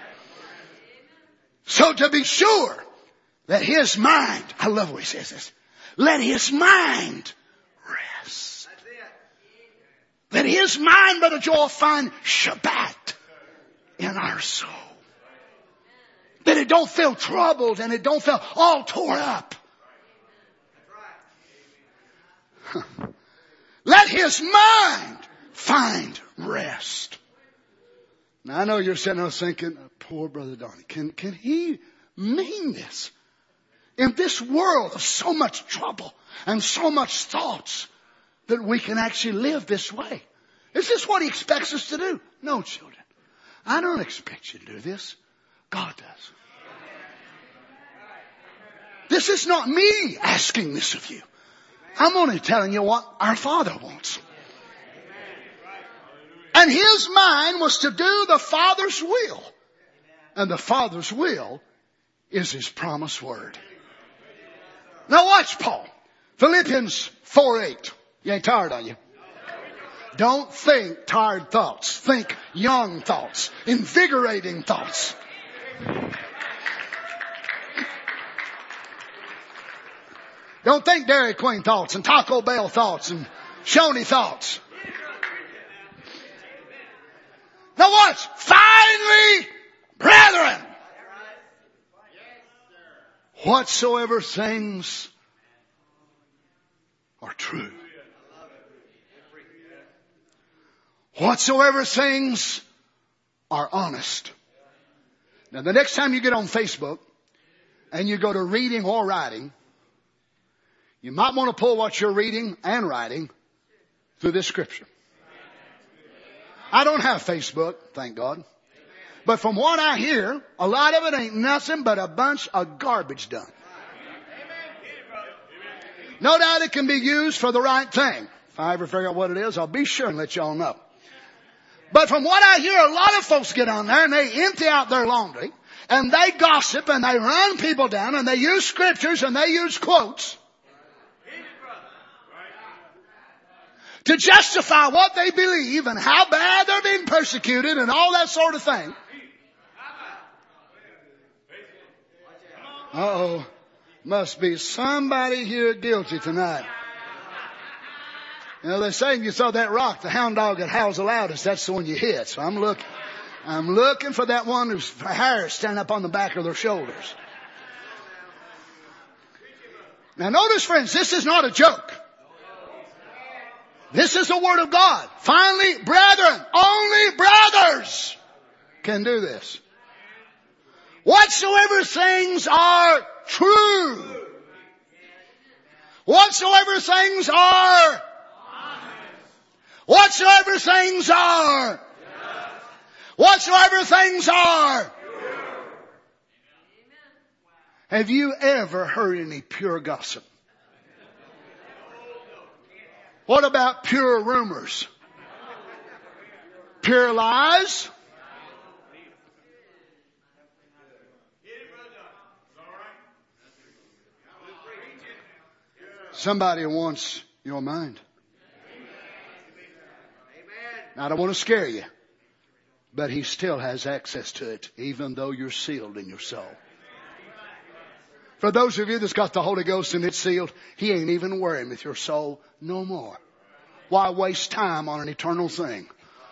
So to be sure that His mind, I love what he says this, let His mind rest. Let His mind, Brother Joel, find Shabbat in our soul. That it don't feel troubled and it don't feel all tore up. Let His mind find rest. Now I know you're sitting there thinking, poor Brother Donnie, can he mean this? In this world of so much trouble and so much thoughts that we can actually live this way. Is this what He expects us to do? No, children. I don't expect you to do this. God does. This is not me asking this of you. I'm only telling you what our Father wants. And His mind was to do the Father's will. And the Father's will is His promised word. Now watch Paul. Philippians 4:8. You ain't tired, are you? Don't think tired thoughts. Think young thoughts. Invigorating thoughts. Don't think Dairy Queen thoughts and Taco Bell thoughts and Shoney thoughts. Now watch. Finally, brethren, whatsoever things are true, whatsoever things are honest. Now the next time you get on Facebook and you go to reading or writing, you might want to pull what you're reading and writing through this scripture. I don't have Facebook, thank God. But from what I hear, a lot of it ain't nothing but a bunch of garbage dump. No doubt it can be used for the right thing. If I ever figure out what it is, I'll be sure and let y'all know. But from what I hear, a lot of folks get on there and they empty out their laundry and they gossip and they run people down and they use scriptures and they use quotes to justify what they believe and how bad they're being persecuted and all that sort of thing. Uh-oh. Must be somebody here guilty tonight. You know, they're saying you saw that rock, the hound dog that howls the loudest, that's the one you hit. So I'm looking for that one whose hair is standing up on the back of their shoulders. Now notice, friends, this is not a joke. This is the Word of God. Finally, brethren, only brothers can do this. Whatsoever things are true. Whatsoever things are. Whatsoever things are. Whatsoever things are. Have you ever heard any pure gossip? What about pure rumors? Pure lies? Somebody wants your mind. Now, I don't want to scare you, but he still has access to it, even though you're sealed in your soul. For those of you that's got the Holy Ghost and it's sealed, He ain't even worrying with your soul no more. Why waste time on an eternal thing?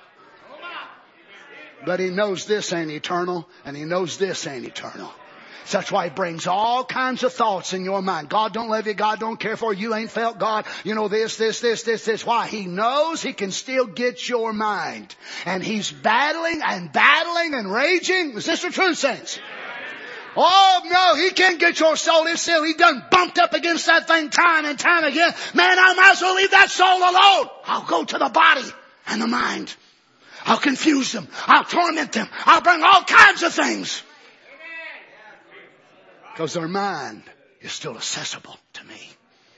But He knows this ain't eternal, and He knows this ain't eternal. So that's why He brings all kinds of thoughts in your mind. God don't love you. God don't care for you. You ain't felt God. You know this. Why? He knows He can still get your mind. And He's battling and raging. Is this the truth, saints? Oh no, He can't get your soul. It's still, He done bumped up against that thing time and time again. Man, I might as well leave that soul alone. I'll go to the body and the mind. I'll confuse them. I'll torment them. I'll bring all kinds of things. Because their mind is still accessible to me.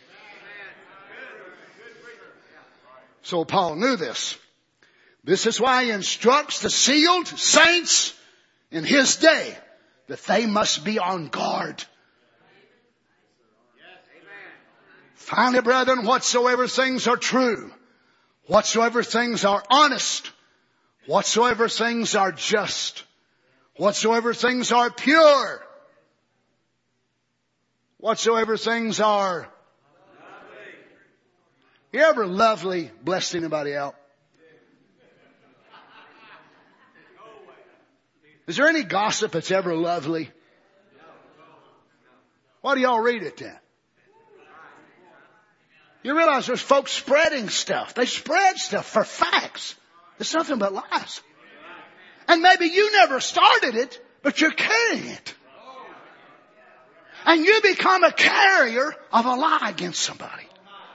So Paul knew this. This is why he instructs the sealed saints in his day that they must be on guard. Finally, brethren, whatsoever things are true, whatsoever things are honest, whatsoever things are just, whatsoever things are pure, whatsoever things are lovely. You ever lovely blessed anybody out? Is there any gossip that's ever lovely? Why do y'all read it then? You realize there's folks spreading stuff. They spread stuff for facts. It's nothing but lies. And maybe you never started it, but you're carrying it. And you become a carrier of a lie against somebody.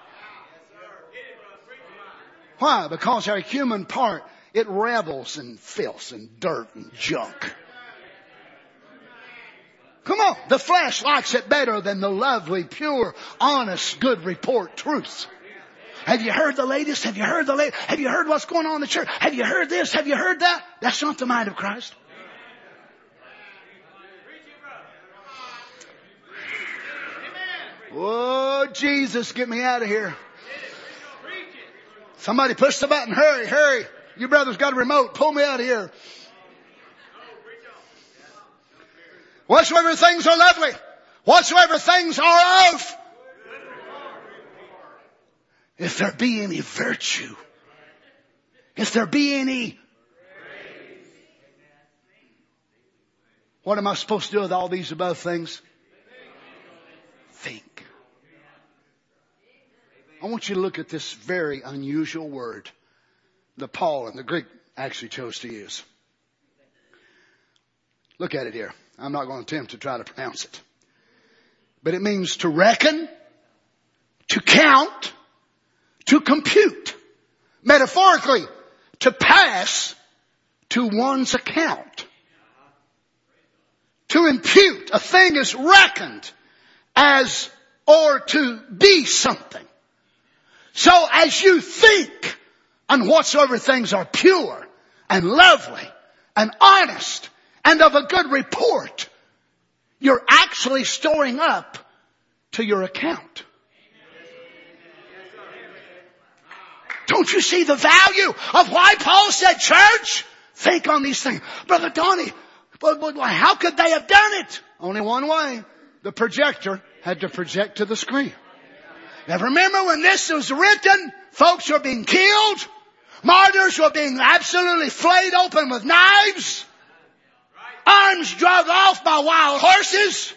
Why? Because our human part, it revels in filth and dirt and junk. Come on. The flesh likes it better than the lovely, pure, honest, good report truth. Have you heard the latest? Have you heard the latest? Have you heard what's going on in the church? Have you heard this? Have you heard that? That's not the mind of Christ. Oh, Jesus, get me out of here. Somebody push the button. Hurry, hurry. You brothers got a remote. Pull me out of here. Whatsoever things are lovely, whatsoever things are of, if there be any virtue, if there be any, what am I supposed to do with all these above things? Think. I want you to look at this very unusual word that Paul in the Greek actually chose to use. Look at it here. I'm not going to attempt to try to pronounce it. But it means to reckon, to count, to compute. Metaphorically, to pass to one's account. To impute. A thing is reckoned as or to be something. So as you think on whatsoever things are pure and lovely and honest and of a good report, you're actually storing up to your account. Don't you see the value of why Paul said, church, think on these things? Brother Donnie, how could they have done it? Only one way. The projector had to project to the screen. Now remember when this was written, folks were being killed. Martyrs were being absolutely flayed open with knives. Arms drug off by wild horses.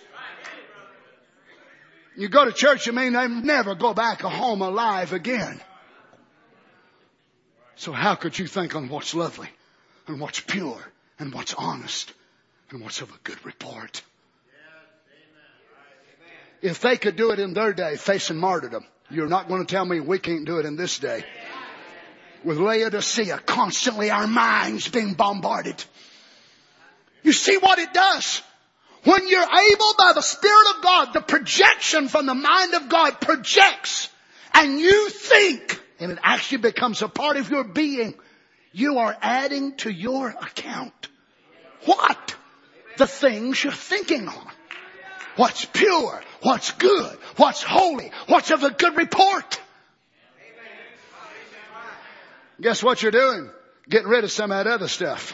You go to church, you mean they never go back home alive again. So how could you think on what's lovely and what's pure and what's honest and what's of a good report? If they could do it in their day, facing martyrdom, you're not going to tell me we can't do it in this day. With Laodicea, constantly our minds being bombarded. You see what it does? When you're able by the Spirit of God, the projection from the mind of God projects and you think, and it actually becomes a part of your being, you are adding to your account. What? The things you're thinking on. What's pure, what's good, what's holy, what's of a good report. Guess what you're doing? Getting rid of some of that other stuff.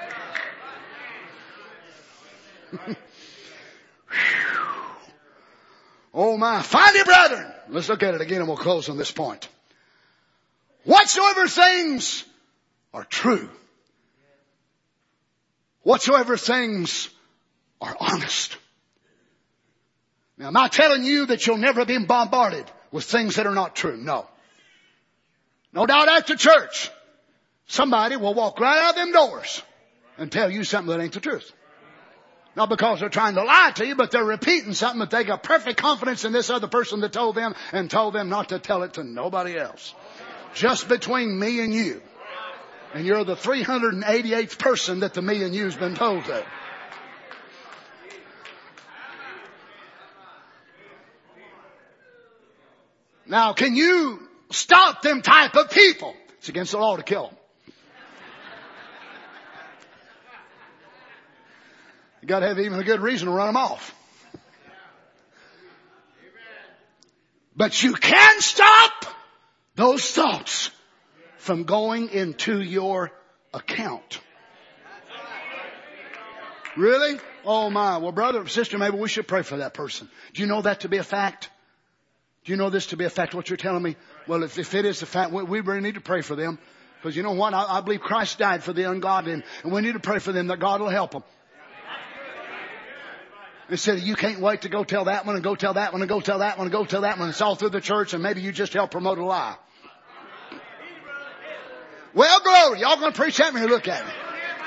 Oh my. Finally, brethren, let's look at it again and we'll close on this point. Whatsoever things are true, whatsoever things are honest. Now, am I telling you that you'll never be bombarded with things that are not true? No. No doubt after church, somebody will walk right out of them doors and tell you something that ain't the truth. Not because they're trying to lie to you, but they're repeating something that they got perfect confidence in this other person that told them and told them not to tell it to nobody else. Just between me and you. And you're the 388th person that the me and you's been told to. Now, can you stop them type of people? It's against the law to kill them. You got to have even a good reason to run them off. But you can stop those thoughts from going into your account. Really? Oh my. Well, brother, sister, maybe we should pray for that person. Do you know that to be a fact? Do you know this to be a fact, what you're telling me? Well, if it is a fact, we really need to pray for them. Because you know what? I believe Christ died for the ungodly. And we need to pray for them that God will help them. Instead of you can't wait to go tell that one and go tell that one and go tell that one and go tell that one. It's all through the church and maybe you just help promote a lie. Well, glory. Y'all going to preach at me or look at me?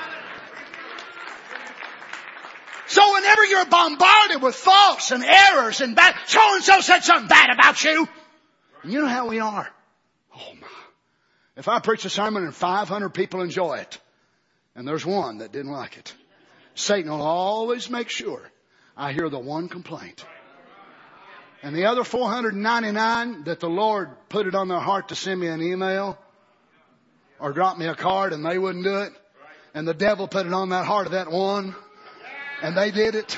So whenever you're bombarded with faults and errors and bad, so-and-so said something bad about you. And you know how we are. Oh my. If I preach a sermon and 500 people enjoy it, and there's one that didn't like it, Satan will always make sure I hear the one complaint. And the other 499 that the Lord put it on their heart to send me an email or drop me a card and they wouldn't do it. And the devil put it on that heart of that one and they did it.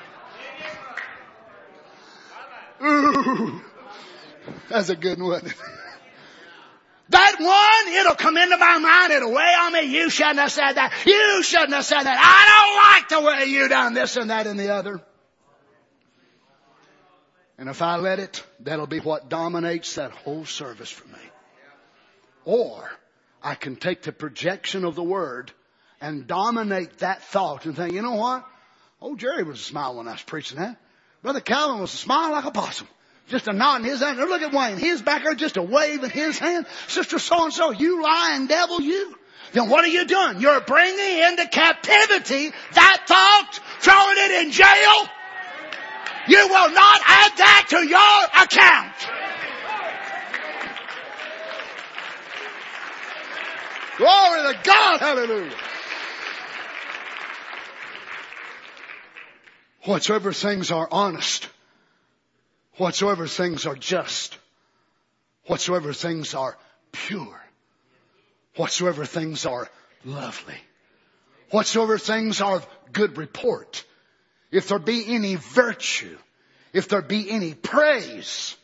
Ooh, that's a good one. That one, it'll come into my mind, it'll weigh on me. You shouldn't have said that. You shouldn't have said that. I don't like the way you done this and that and the other. And if I let it, that'll be what dominates that whole service for me. Or I can take the projection of the Word and dominate that thought and think, you know what? Oh, Jerry was a smile when I was preaching that. Brother Calvin was a smile like a possum. Just a nod in his hand. Look at Wayne. He's back there just a wave in his hand. Sister so-and-so, you lying devil, you. Then what are you doing? You're bringing into captivity that thought, throwing it in jail. You will not add that to your account. Glory to God. Hallelujah. Whatsoever things are honest, whatsoever things are just, whatsoever things are pure, whatsoever things are lovely, whatsoever things are of good report, if there be any virtue, if there be any praise,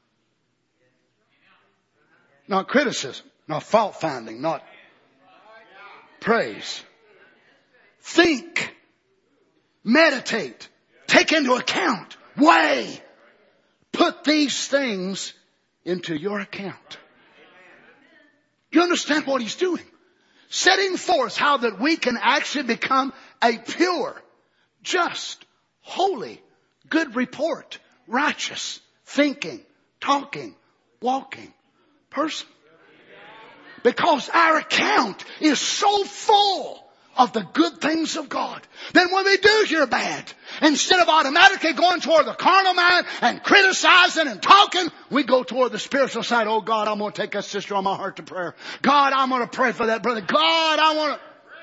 not criticism, not fault finding, not praise. Think, meditate, take into account, weigh. Put these things into your account. You understand what he's doing? Setting forth how that we can actually become a pure, just, holy, good report, righteous, thinking, talking, walking person. Because our account is so full of the good things of God. Then when we do hear bad, instead of automatically going toward the carnal mind and criticizing and talking, we go toward the spiritual side. Oh God, I'm going to take that sister on my heart to prayer. God, I'm going to pray for that brother. God, I want to...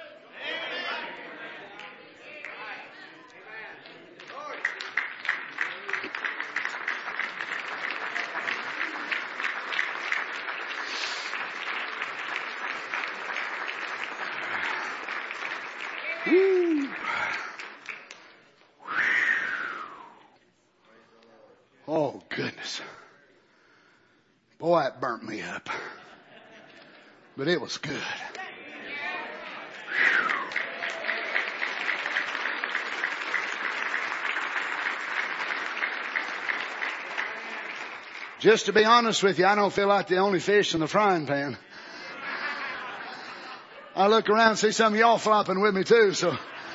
Oh, goodness. Boy, it burnt me up. But it was good. Just to be honest with you, I don't feel like the only fish in the frying pan. I look around and see some of y'all flopping with me too, so.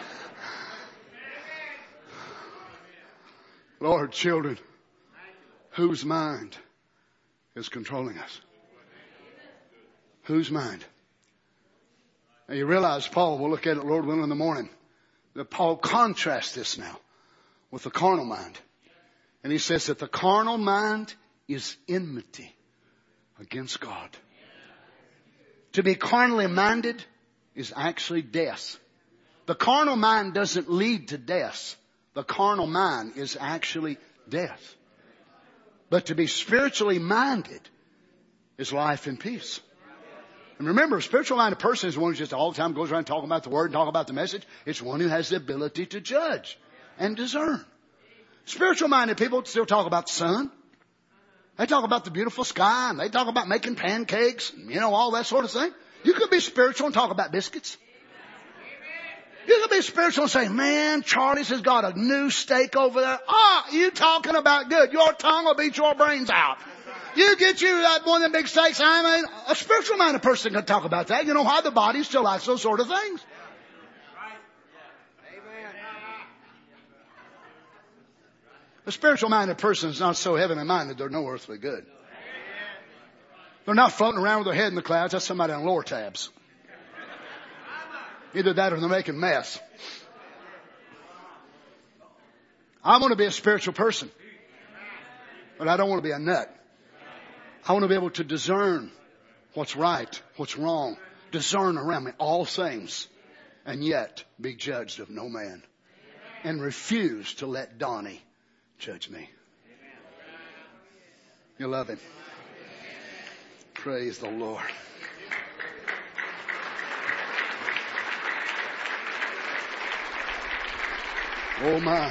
Lord, children, whose mind is controlling us? Whose mind? Now you realize Paul, we'll look at it, Lord willing, in the morning, that Paul contrasts this now with the carnal mind. And he says that the carnal mind is enmity against God. To be carnally minded is actually death. The carnal mind doesn't lead to death. The carnal mind is actually death. But to be spiritually minded is life and peace. And remember, a spiritual minded person is one who just all the time goes around talking about the Word and talking about the message. It's one who has the ability to judge and discern. Spiritual minded people still talk about the sun. They talk about the beautiful sky, and they talk about making pancakes, and, all that sort of thing. You could be spiritual and talk about biscuits. You could be spiritual and say, man, Charlie's has got a new steak over there. You talking about good. Your tongue will beat your brains out. You get you that one of them big steaks. A spiritual minded person can talk about that. You know why? The body still likes those sort of things. A spiritual minded person is not so heavenly minded they're no earthly good. They're not floating around with their head in the clouds. That's somebody on lower tabs. Either that or they're making mess. I want to be a spiritual person. But I don't want to be a nut. I want to be able to discern what's right, what's wrong. Discern around me all things. And yet be judged of no man. And refuse to let Donnie judge me. You love him. Praise the Lord. Oh my.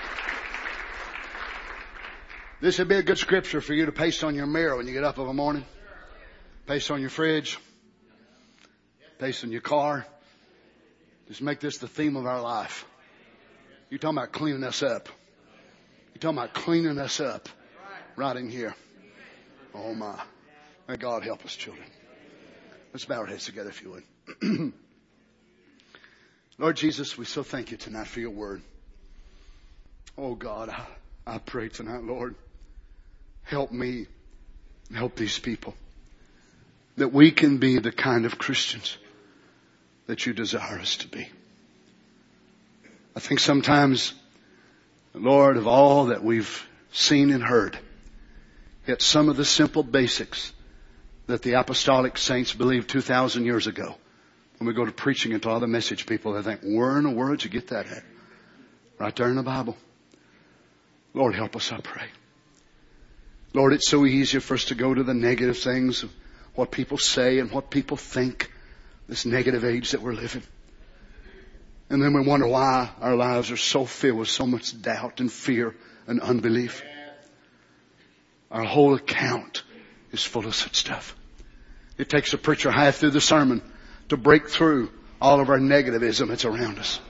This would be a good scripture for you to paste on your mirror when you get up of a morning. Paste on your fridge. Paste in your car. Just make this the theme of our life. You're talking about cleaning us up. You're talking about cleaning us up right in here. Oh my. May God help us, children. Let's bow our heads together if you would. Lord Jesus, we so thank you tonight for your word. Oh God, I pray tonight, Lord, help me, help these people, that we can be the kind of Christians that you desire us to be. I think sometimes, Lord, of all that we've seen and heard, yet some of the simple basics that the apostolic saints believed 2,000 years ago, when we go to preaching and to other message people, they think, where in the world did you get that at? Right there in the Bible. Lord, help us, I pray. Lord, it's so easy for us to go to the negative things, of what people say and what people think, this negative age that we're living. And then we wonder why our lives are so filled with so much doubt and fear and unbelief. Our whole account is full of such stuff. It takes a preacher half through the sermon to break through all of our negativism that's around us.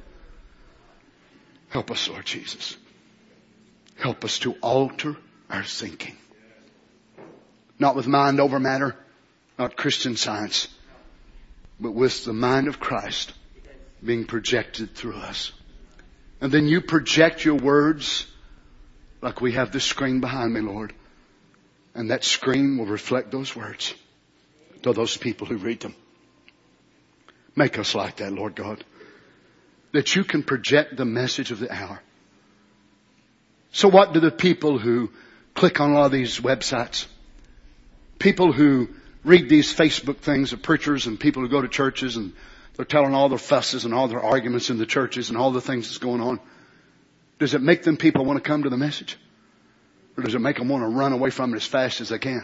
Help us, Lord Jesus. Help us to alter our thinking. Not with mind over matter, not Christian Science, but with the mind of Christ being projected through us. And then you project your words like we have this screen behind me, Lord. And that screen will reflect those words to those people who read them. Make us like that, Lord God. That you can project the message of the hour. So what do the people who click on a lot of these websites, people who read these Facebook things of preachers and people who go to churches and they're telling all their fusses and all their arguments in the churches and all the things that's going on, does it make them people want to come to the message? Or does it make them want to run away from it as fast as they can?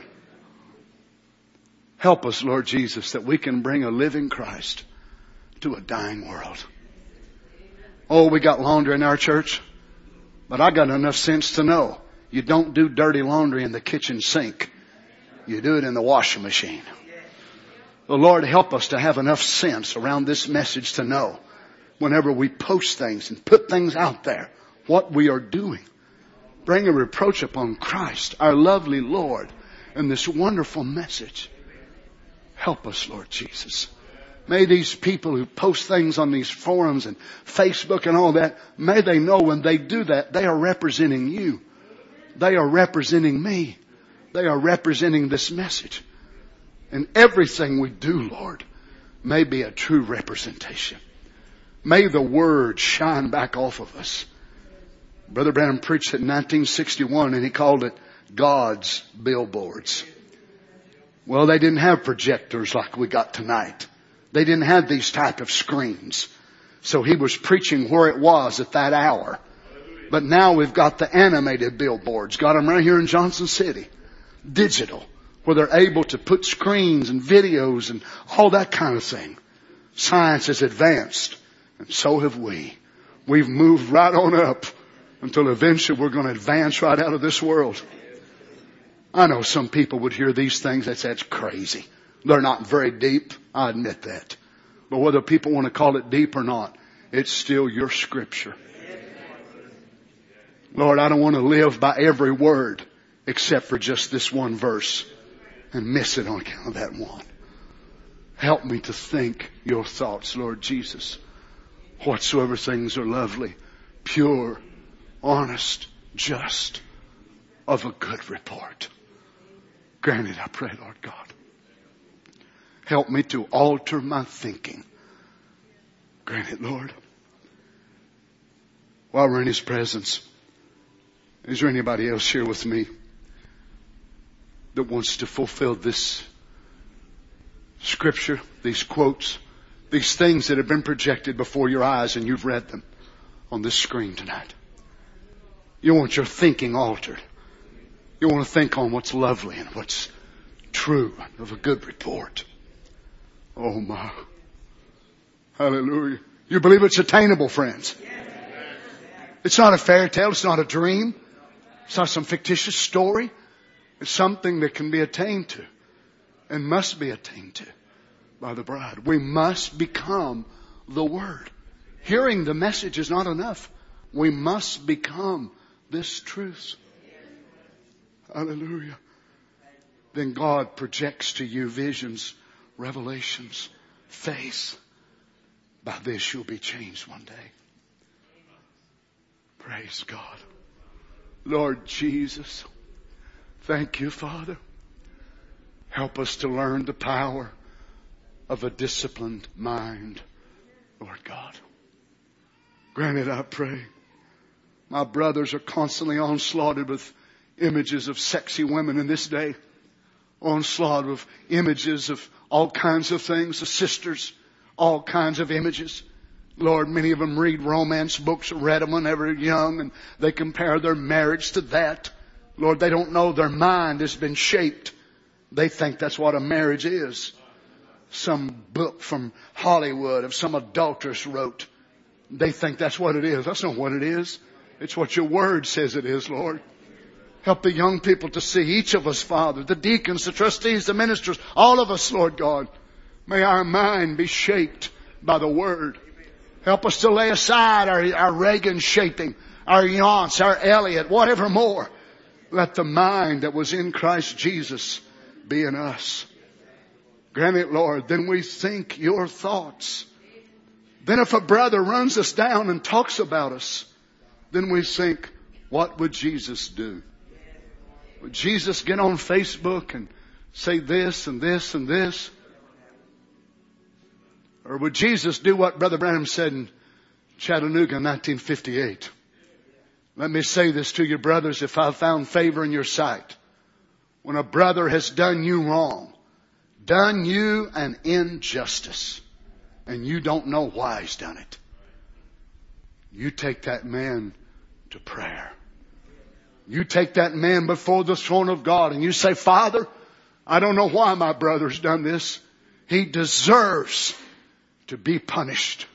Help us, Lord Jesus, that we can bring a living Christ to a dying world. Oh, we got laundry in our church, but I got enough sense to know you don't do dirty laundry in the kitchen sink. You do it in the washing machine. The Lord, help us to have enough sense around this message to know whenever we post things and put things out there, what we are doing. Bring a reproach upon Christ, our lovely Lord, and this wonderful message. Help us, Lord Jesus. May these people who post things on these forums and Facebook and all that, may they know when they do that, they are representing you. They are representing me. They are representing this message. And everything we do, Lord, may be a true representation. May the Word shine back off of us. Brother Branham preached it in 1961 and he called it God's billboards. Well, they didn't have projectors like we got tonight. They didn't have these type of screens. So he was preaching where it was at that hour. But now we've got the animated billboards. Got them right here in Johnson City. Digital. Where they're able to put screens and videos and all that kind of thing. Science has advanced. And so have we. We've moved right on up until eventually we're going to advance right out of this world. I know some people would hear these things and say it's crazy. They're not very deep. I admit that. But whether people want to call it deep or not, it's still your scripture. Lord, I don't want to live by every word except for just this one verse and miss it on account of that one. Help me to think your thoughts, Lord Jesus. Whatsoever things are lovely, pure, honest, just, of a good report. Grant it, I pray, Lord God. Help me to alter my thinking. Grant it, Lord. While we're in His presence, is there anybody else here with me that wants to fulfill this scripture, these quotes, these things that have been projected before your eyes and you've read them on this screen tonight? You want your thinking altered. You want to think on what's lovely and what's true and of a good report. Oh my. Hallelujah. You believe it's attainable, friends? It's not a fairy tale. It's not a dream. It's not some fictitious story. It's something that can be attained to and must be attained to by the bride. We must become the Word. Hearing the message is not enough. We must become this truth. Hallelujah. Then God projects to you visions, revelations, faith. By this you'll be changed one day. Praise God. Lord Jesus, thank you, Father. Help us to learn the power of a disciplined mind, Lord God. Grant it, I pray. My brothers are constantly onslaughted with images of sexy women in this day. Onslaught of images of all kinds of things. The sisters, all kinds of images. Lord, many of them read romance books, read them when they were young, and they compare their marriage to that. Lord, they don't know their mind has been shaped. They think that's what a marriage is. Some book from Hollywood of some adulteress wrote. They think that's what it is. That's not what it is. It's what your word says it is, Lord. Help the young people to see, each of us, Father, the deacons, the trustees, the ministers, all of us, Lord God. May our mind be shaped by the Word. Help us to lay aside our Reagan shaping, our Yance, our Elliot, whatever more. Let the mind that was in Christ Jesus be in us. Grant it, Lord. Then we think your thoughts. Then if a brother runs us down and talks about us, then we think, what would Jesus do? Would Jesus get on Facebook and say this and this and this? Or would Jesus do what Brother Branham said in Chattanooga in 1958? Let me say this to you, brothers, if I've found favor in your sight. When a brother has done you wrong, done you an injustice, and you don't know why he's done it, you take that man to prayer. You take that man before the throne of God and you say, Father, I don't know why my brother's done this. He deserves to be punished.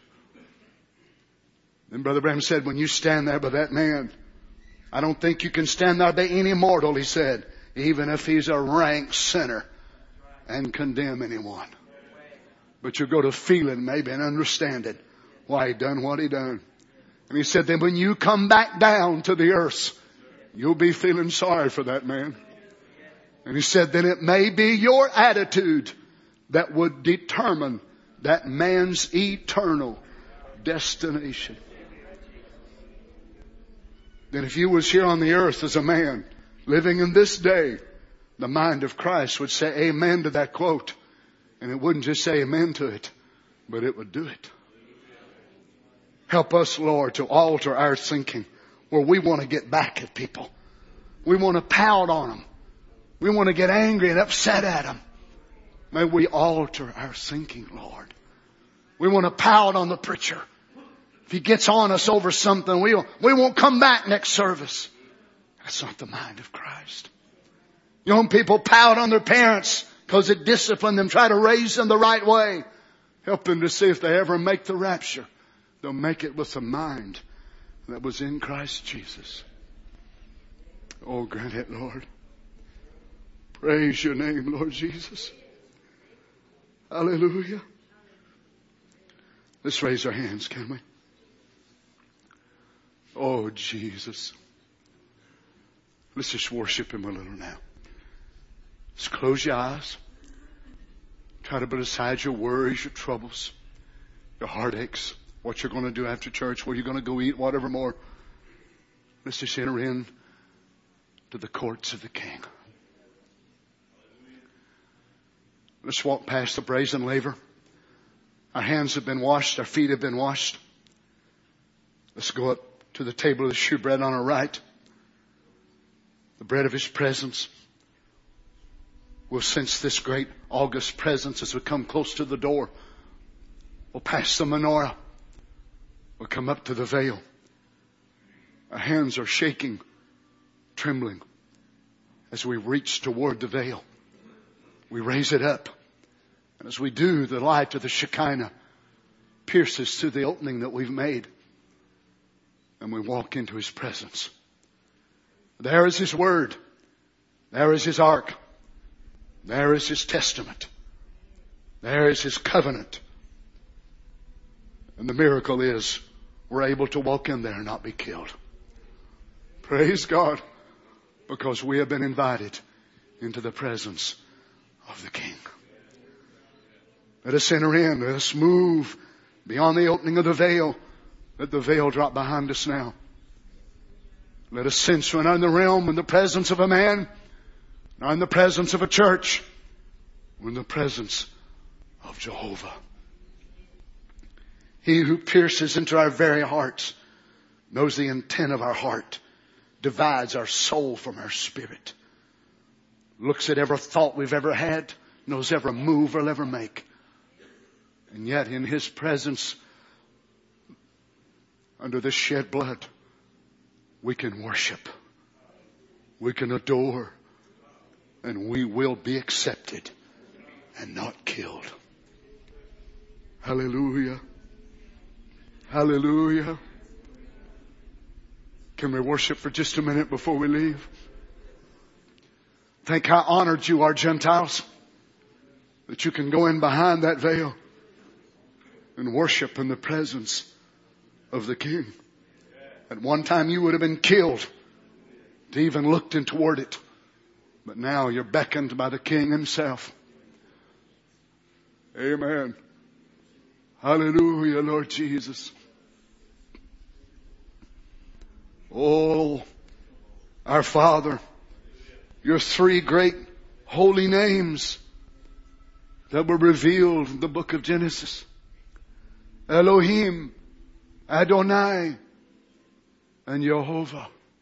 Then Brother Branham said, when you stand there by that man, I don't think you can stand there by any mortal, he said, even if he's a rank sinner, and condemn anyone. But you'll go to feeling maybe and understanding why he done what he done. And he said, then when you come back down to the earth, you'll be feeling sorry for that man. And he said, then it may be your attitude that would determine that man's eternal destination. Then if you was here on the earth as a man, living in this day, the mind of Christ would say amen to that quote. And it wouldn't just say amen to it, but it would do it. Help us, Lord, to alter our thinking where we want to get back at people. We want to pout on them. We want to get angry and upset at them. May we alter our thinking, Lord. We want to pout on the preacher. If he gets on us over something, we won't come back next service. That's not the mind of Christ. Young people pout on their parents because it disciplined them, try to raise them the right way. Help them to see if they ever make the rapture, they'll make it with the mind that was in Christ Jesus. Oh, grant it, Lord. Praise your name, Lord Jesus. Hallelujah. Let's raise our hands, can we? Oh, Jesus. Let's just worship Him a little now. Just close your eyes. Try to put aside your worries, your troubles, your heartaches, what you're going to do after church, where you're going to go eat, whatever more. Let's just enter in to the courts of the King. Let's walk past the brazen laver. Our hands have been washed. Our feet have been washed. Let's go up to the table of the shewbread on our right. The bread of His presence. We'll sense this great august presence as we come close to the door. We'll pass the menorah. We'll come up to the veil. Our hands are shaking, trembling as we reach toward the veil. We raise it up. And as we do, the light of the Shekinah pierces through the opening that we've made. And we walk into His presence. There is His Word. There is His ark. There is His testament. There is His covenant. And the miracle is we're able to walk in there and not be killed. Praise God. Because we have been invited into the presence of the King. Let us enter in. Let us move beyond the opening of the veil. Let the veil drop behind us now. Let us sense we're not in the realm, in the presence of a man, not in the presence of a church. We're in the presence of Jehovah. He who pierces into our very hearts knows the intent of our heart, divides our soul from our spirit, looks at every thought we've ever had, knows every move we'll ever make. And yet in His presence, under this shed blood, we can worship, we can adore, and we will be accepted and not killed. Hallelujah. Hallelujah. Can we worship for just a minute before we leave? Think how honored you are, Gentiles, that you can go in behind that veil and worship in the presence of the King. At one time you would have been killed to even look in toward it. But now you're beckoned by the King Himself. Amen. Hallelujah, Lord Jesus. Oh, our Father, your three great holy names that were revealed in the book of Genesis. Elohim, Adonai, and Jehovah.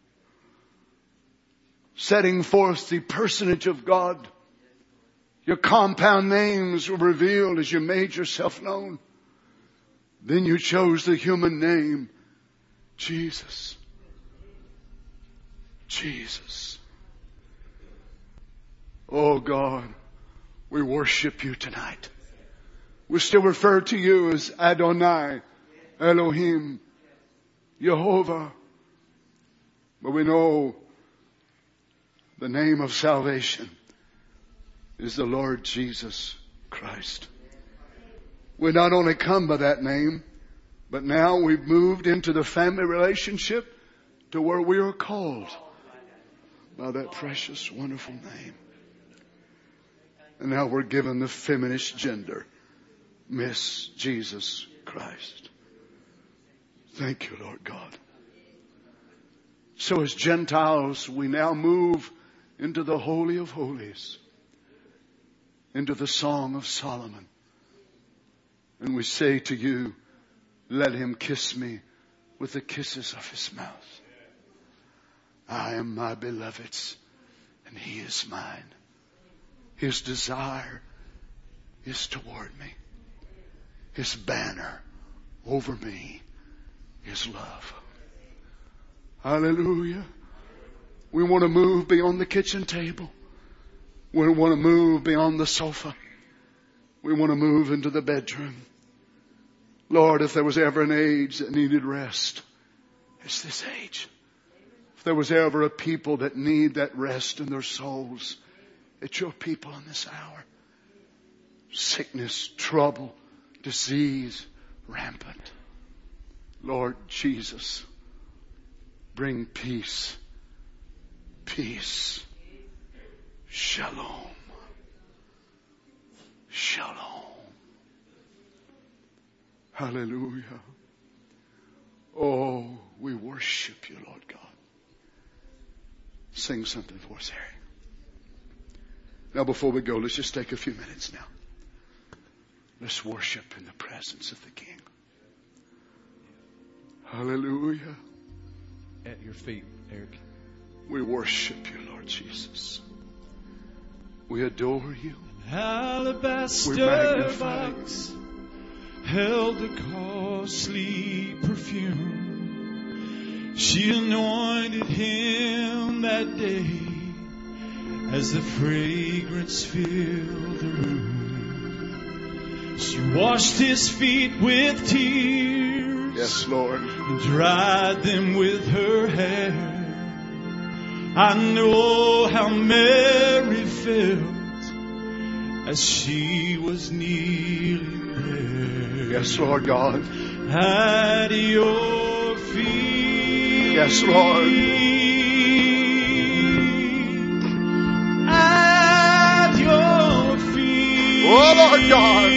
Setting forth the personage of God. Your compound names were revealed as you made yourself known. Then you chose the human name, Jesus. Jesus. Oh God, we worship you tonight. We still refer to you as Adonai, Elohim, Jehovah. But we know the name of salvation is the Lord Jesus Christ. We not only come by that name, but now we've moved into the family relationship to where we are called by that precious, wonderful name. And now we're given the feminist gender, Miss Jesus Christ. Thank you, Lord God. So as Gentiles, we now move into the Holy of Holies, into the Song of Solomon. And we say to you, let Him kiss me with the kisses of His mouth. I am my beloved's, and He is mine. His desire is toward me. His banner over me is love. Hallelujah. We want to move beyond the kitchen table. We want to move beyond the sofa. We want to move into the bedroom. Lord, if there was ever an age that needed rest, it's this age. If there was ever a people that need that rest in their souls, it's your people in this hour. Sickness, trouble, disease, rampant. Lord Jesus, bring peace. Peace. Shalom. Shalom. Hallelujah. Oh, we worship you, Lord God. Sing something for us, Harry. Now before we go, let's just take a few minutes now. Let's worship in the presence of the King. Hallelujah. At your feet, Eric. We worship you, Lord Jesus. We adore you. Alabaster We magnify box held a costly perfume. She anointed him that day as the fragrance filled the room. She washed his feet with tears. Yes, Lord. And dried them with her hair. I know how Mary felt as she was kneeling there. Yes, Lord God. At your feet. Yes, Lord. At your feet. Oh, Lord God.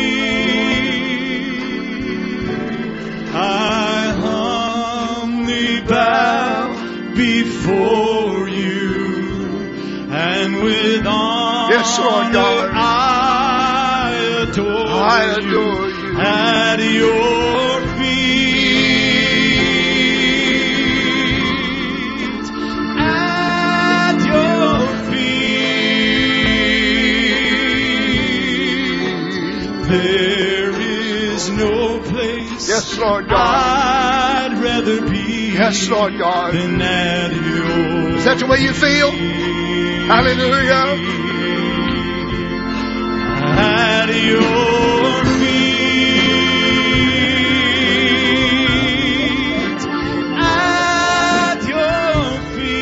I humbly bow before you, and with honor Yes, Lord God. I adore you. At your feet. At your feet. There is no place. Yes, Lord God. I'd rather be. Yes, Lord God. Than at your Is that the way you feel? Hallelujah. At your feet. At your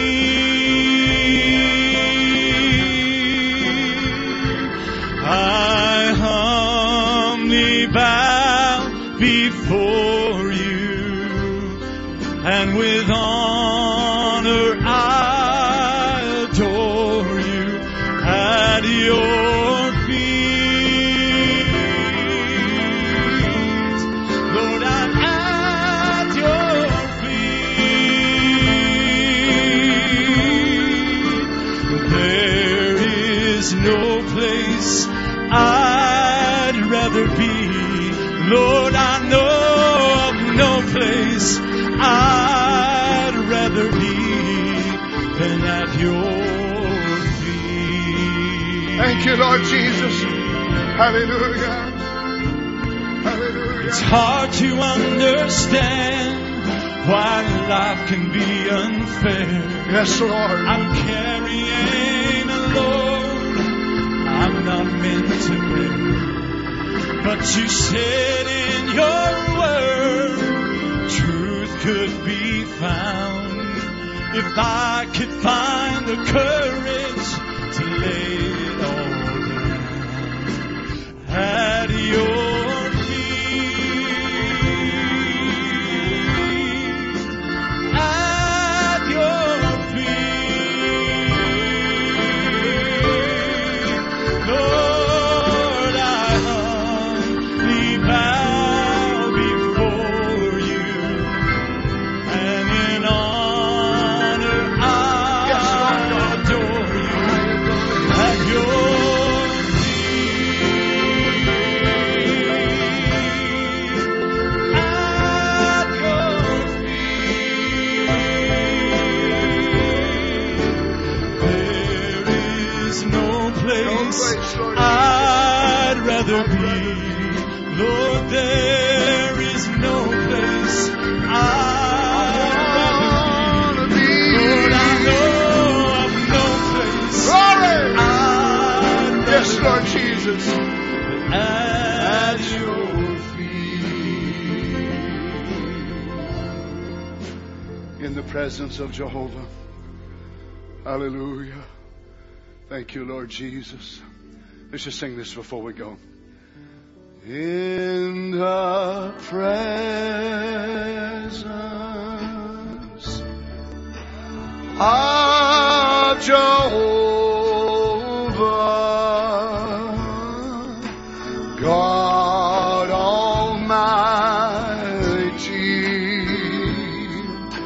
feet. I humbly bow before you, and with honor I adore you. At your feet, Lord, I'm at your feet. There is no place I'd rather be. Lord, I know of no place I'd rather be than at your feet. Thank you, Lord Jesus. Hallelujah. Hallelujah. It's hard to understand why life can be unfair. Yes, Lord. I'm carrying a load I'm not meant to bear. But you said in your word, truth could be found if I could find the courage to lay it all down at your feet. At your feet, Lord, I humbly bow before you, and in honor I adore you. At your feet. in the presence of Jehovah. Hallelujah. Thank you, Lord Jesus. Let's just sing this before we go. In the presence of Jehovah, God Almighty,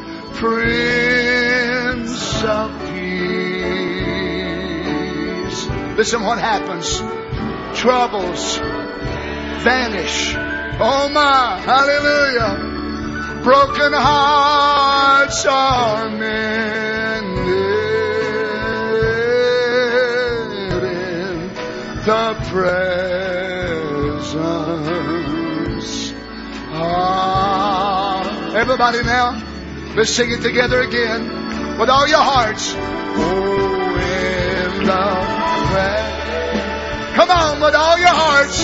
Prince of Peace. Listen what happens. Troubles vanish. Oh my, hallelujah. Broken hearts are mended in the presence of... Everybody now, let's sing it together again with all your hearts. Oh, in the presence. Come on, with all your hearts.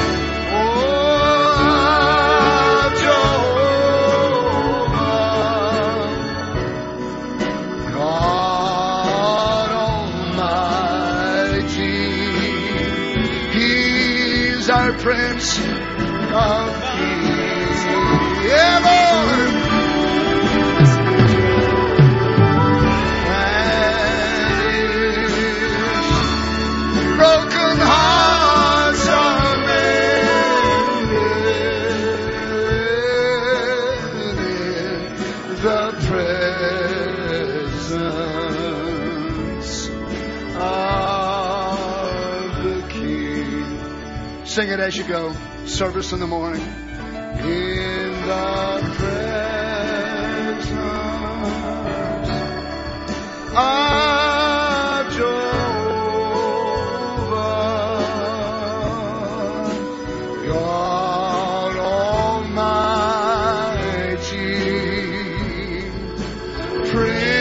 Our Prince of Peace. Yeah, Lord. And broken hearts are mended in the presence of the King. Sing it as you go. Service in the morning. In the presence of Jehovah, God Almighty, Prince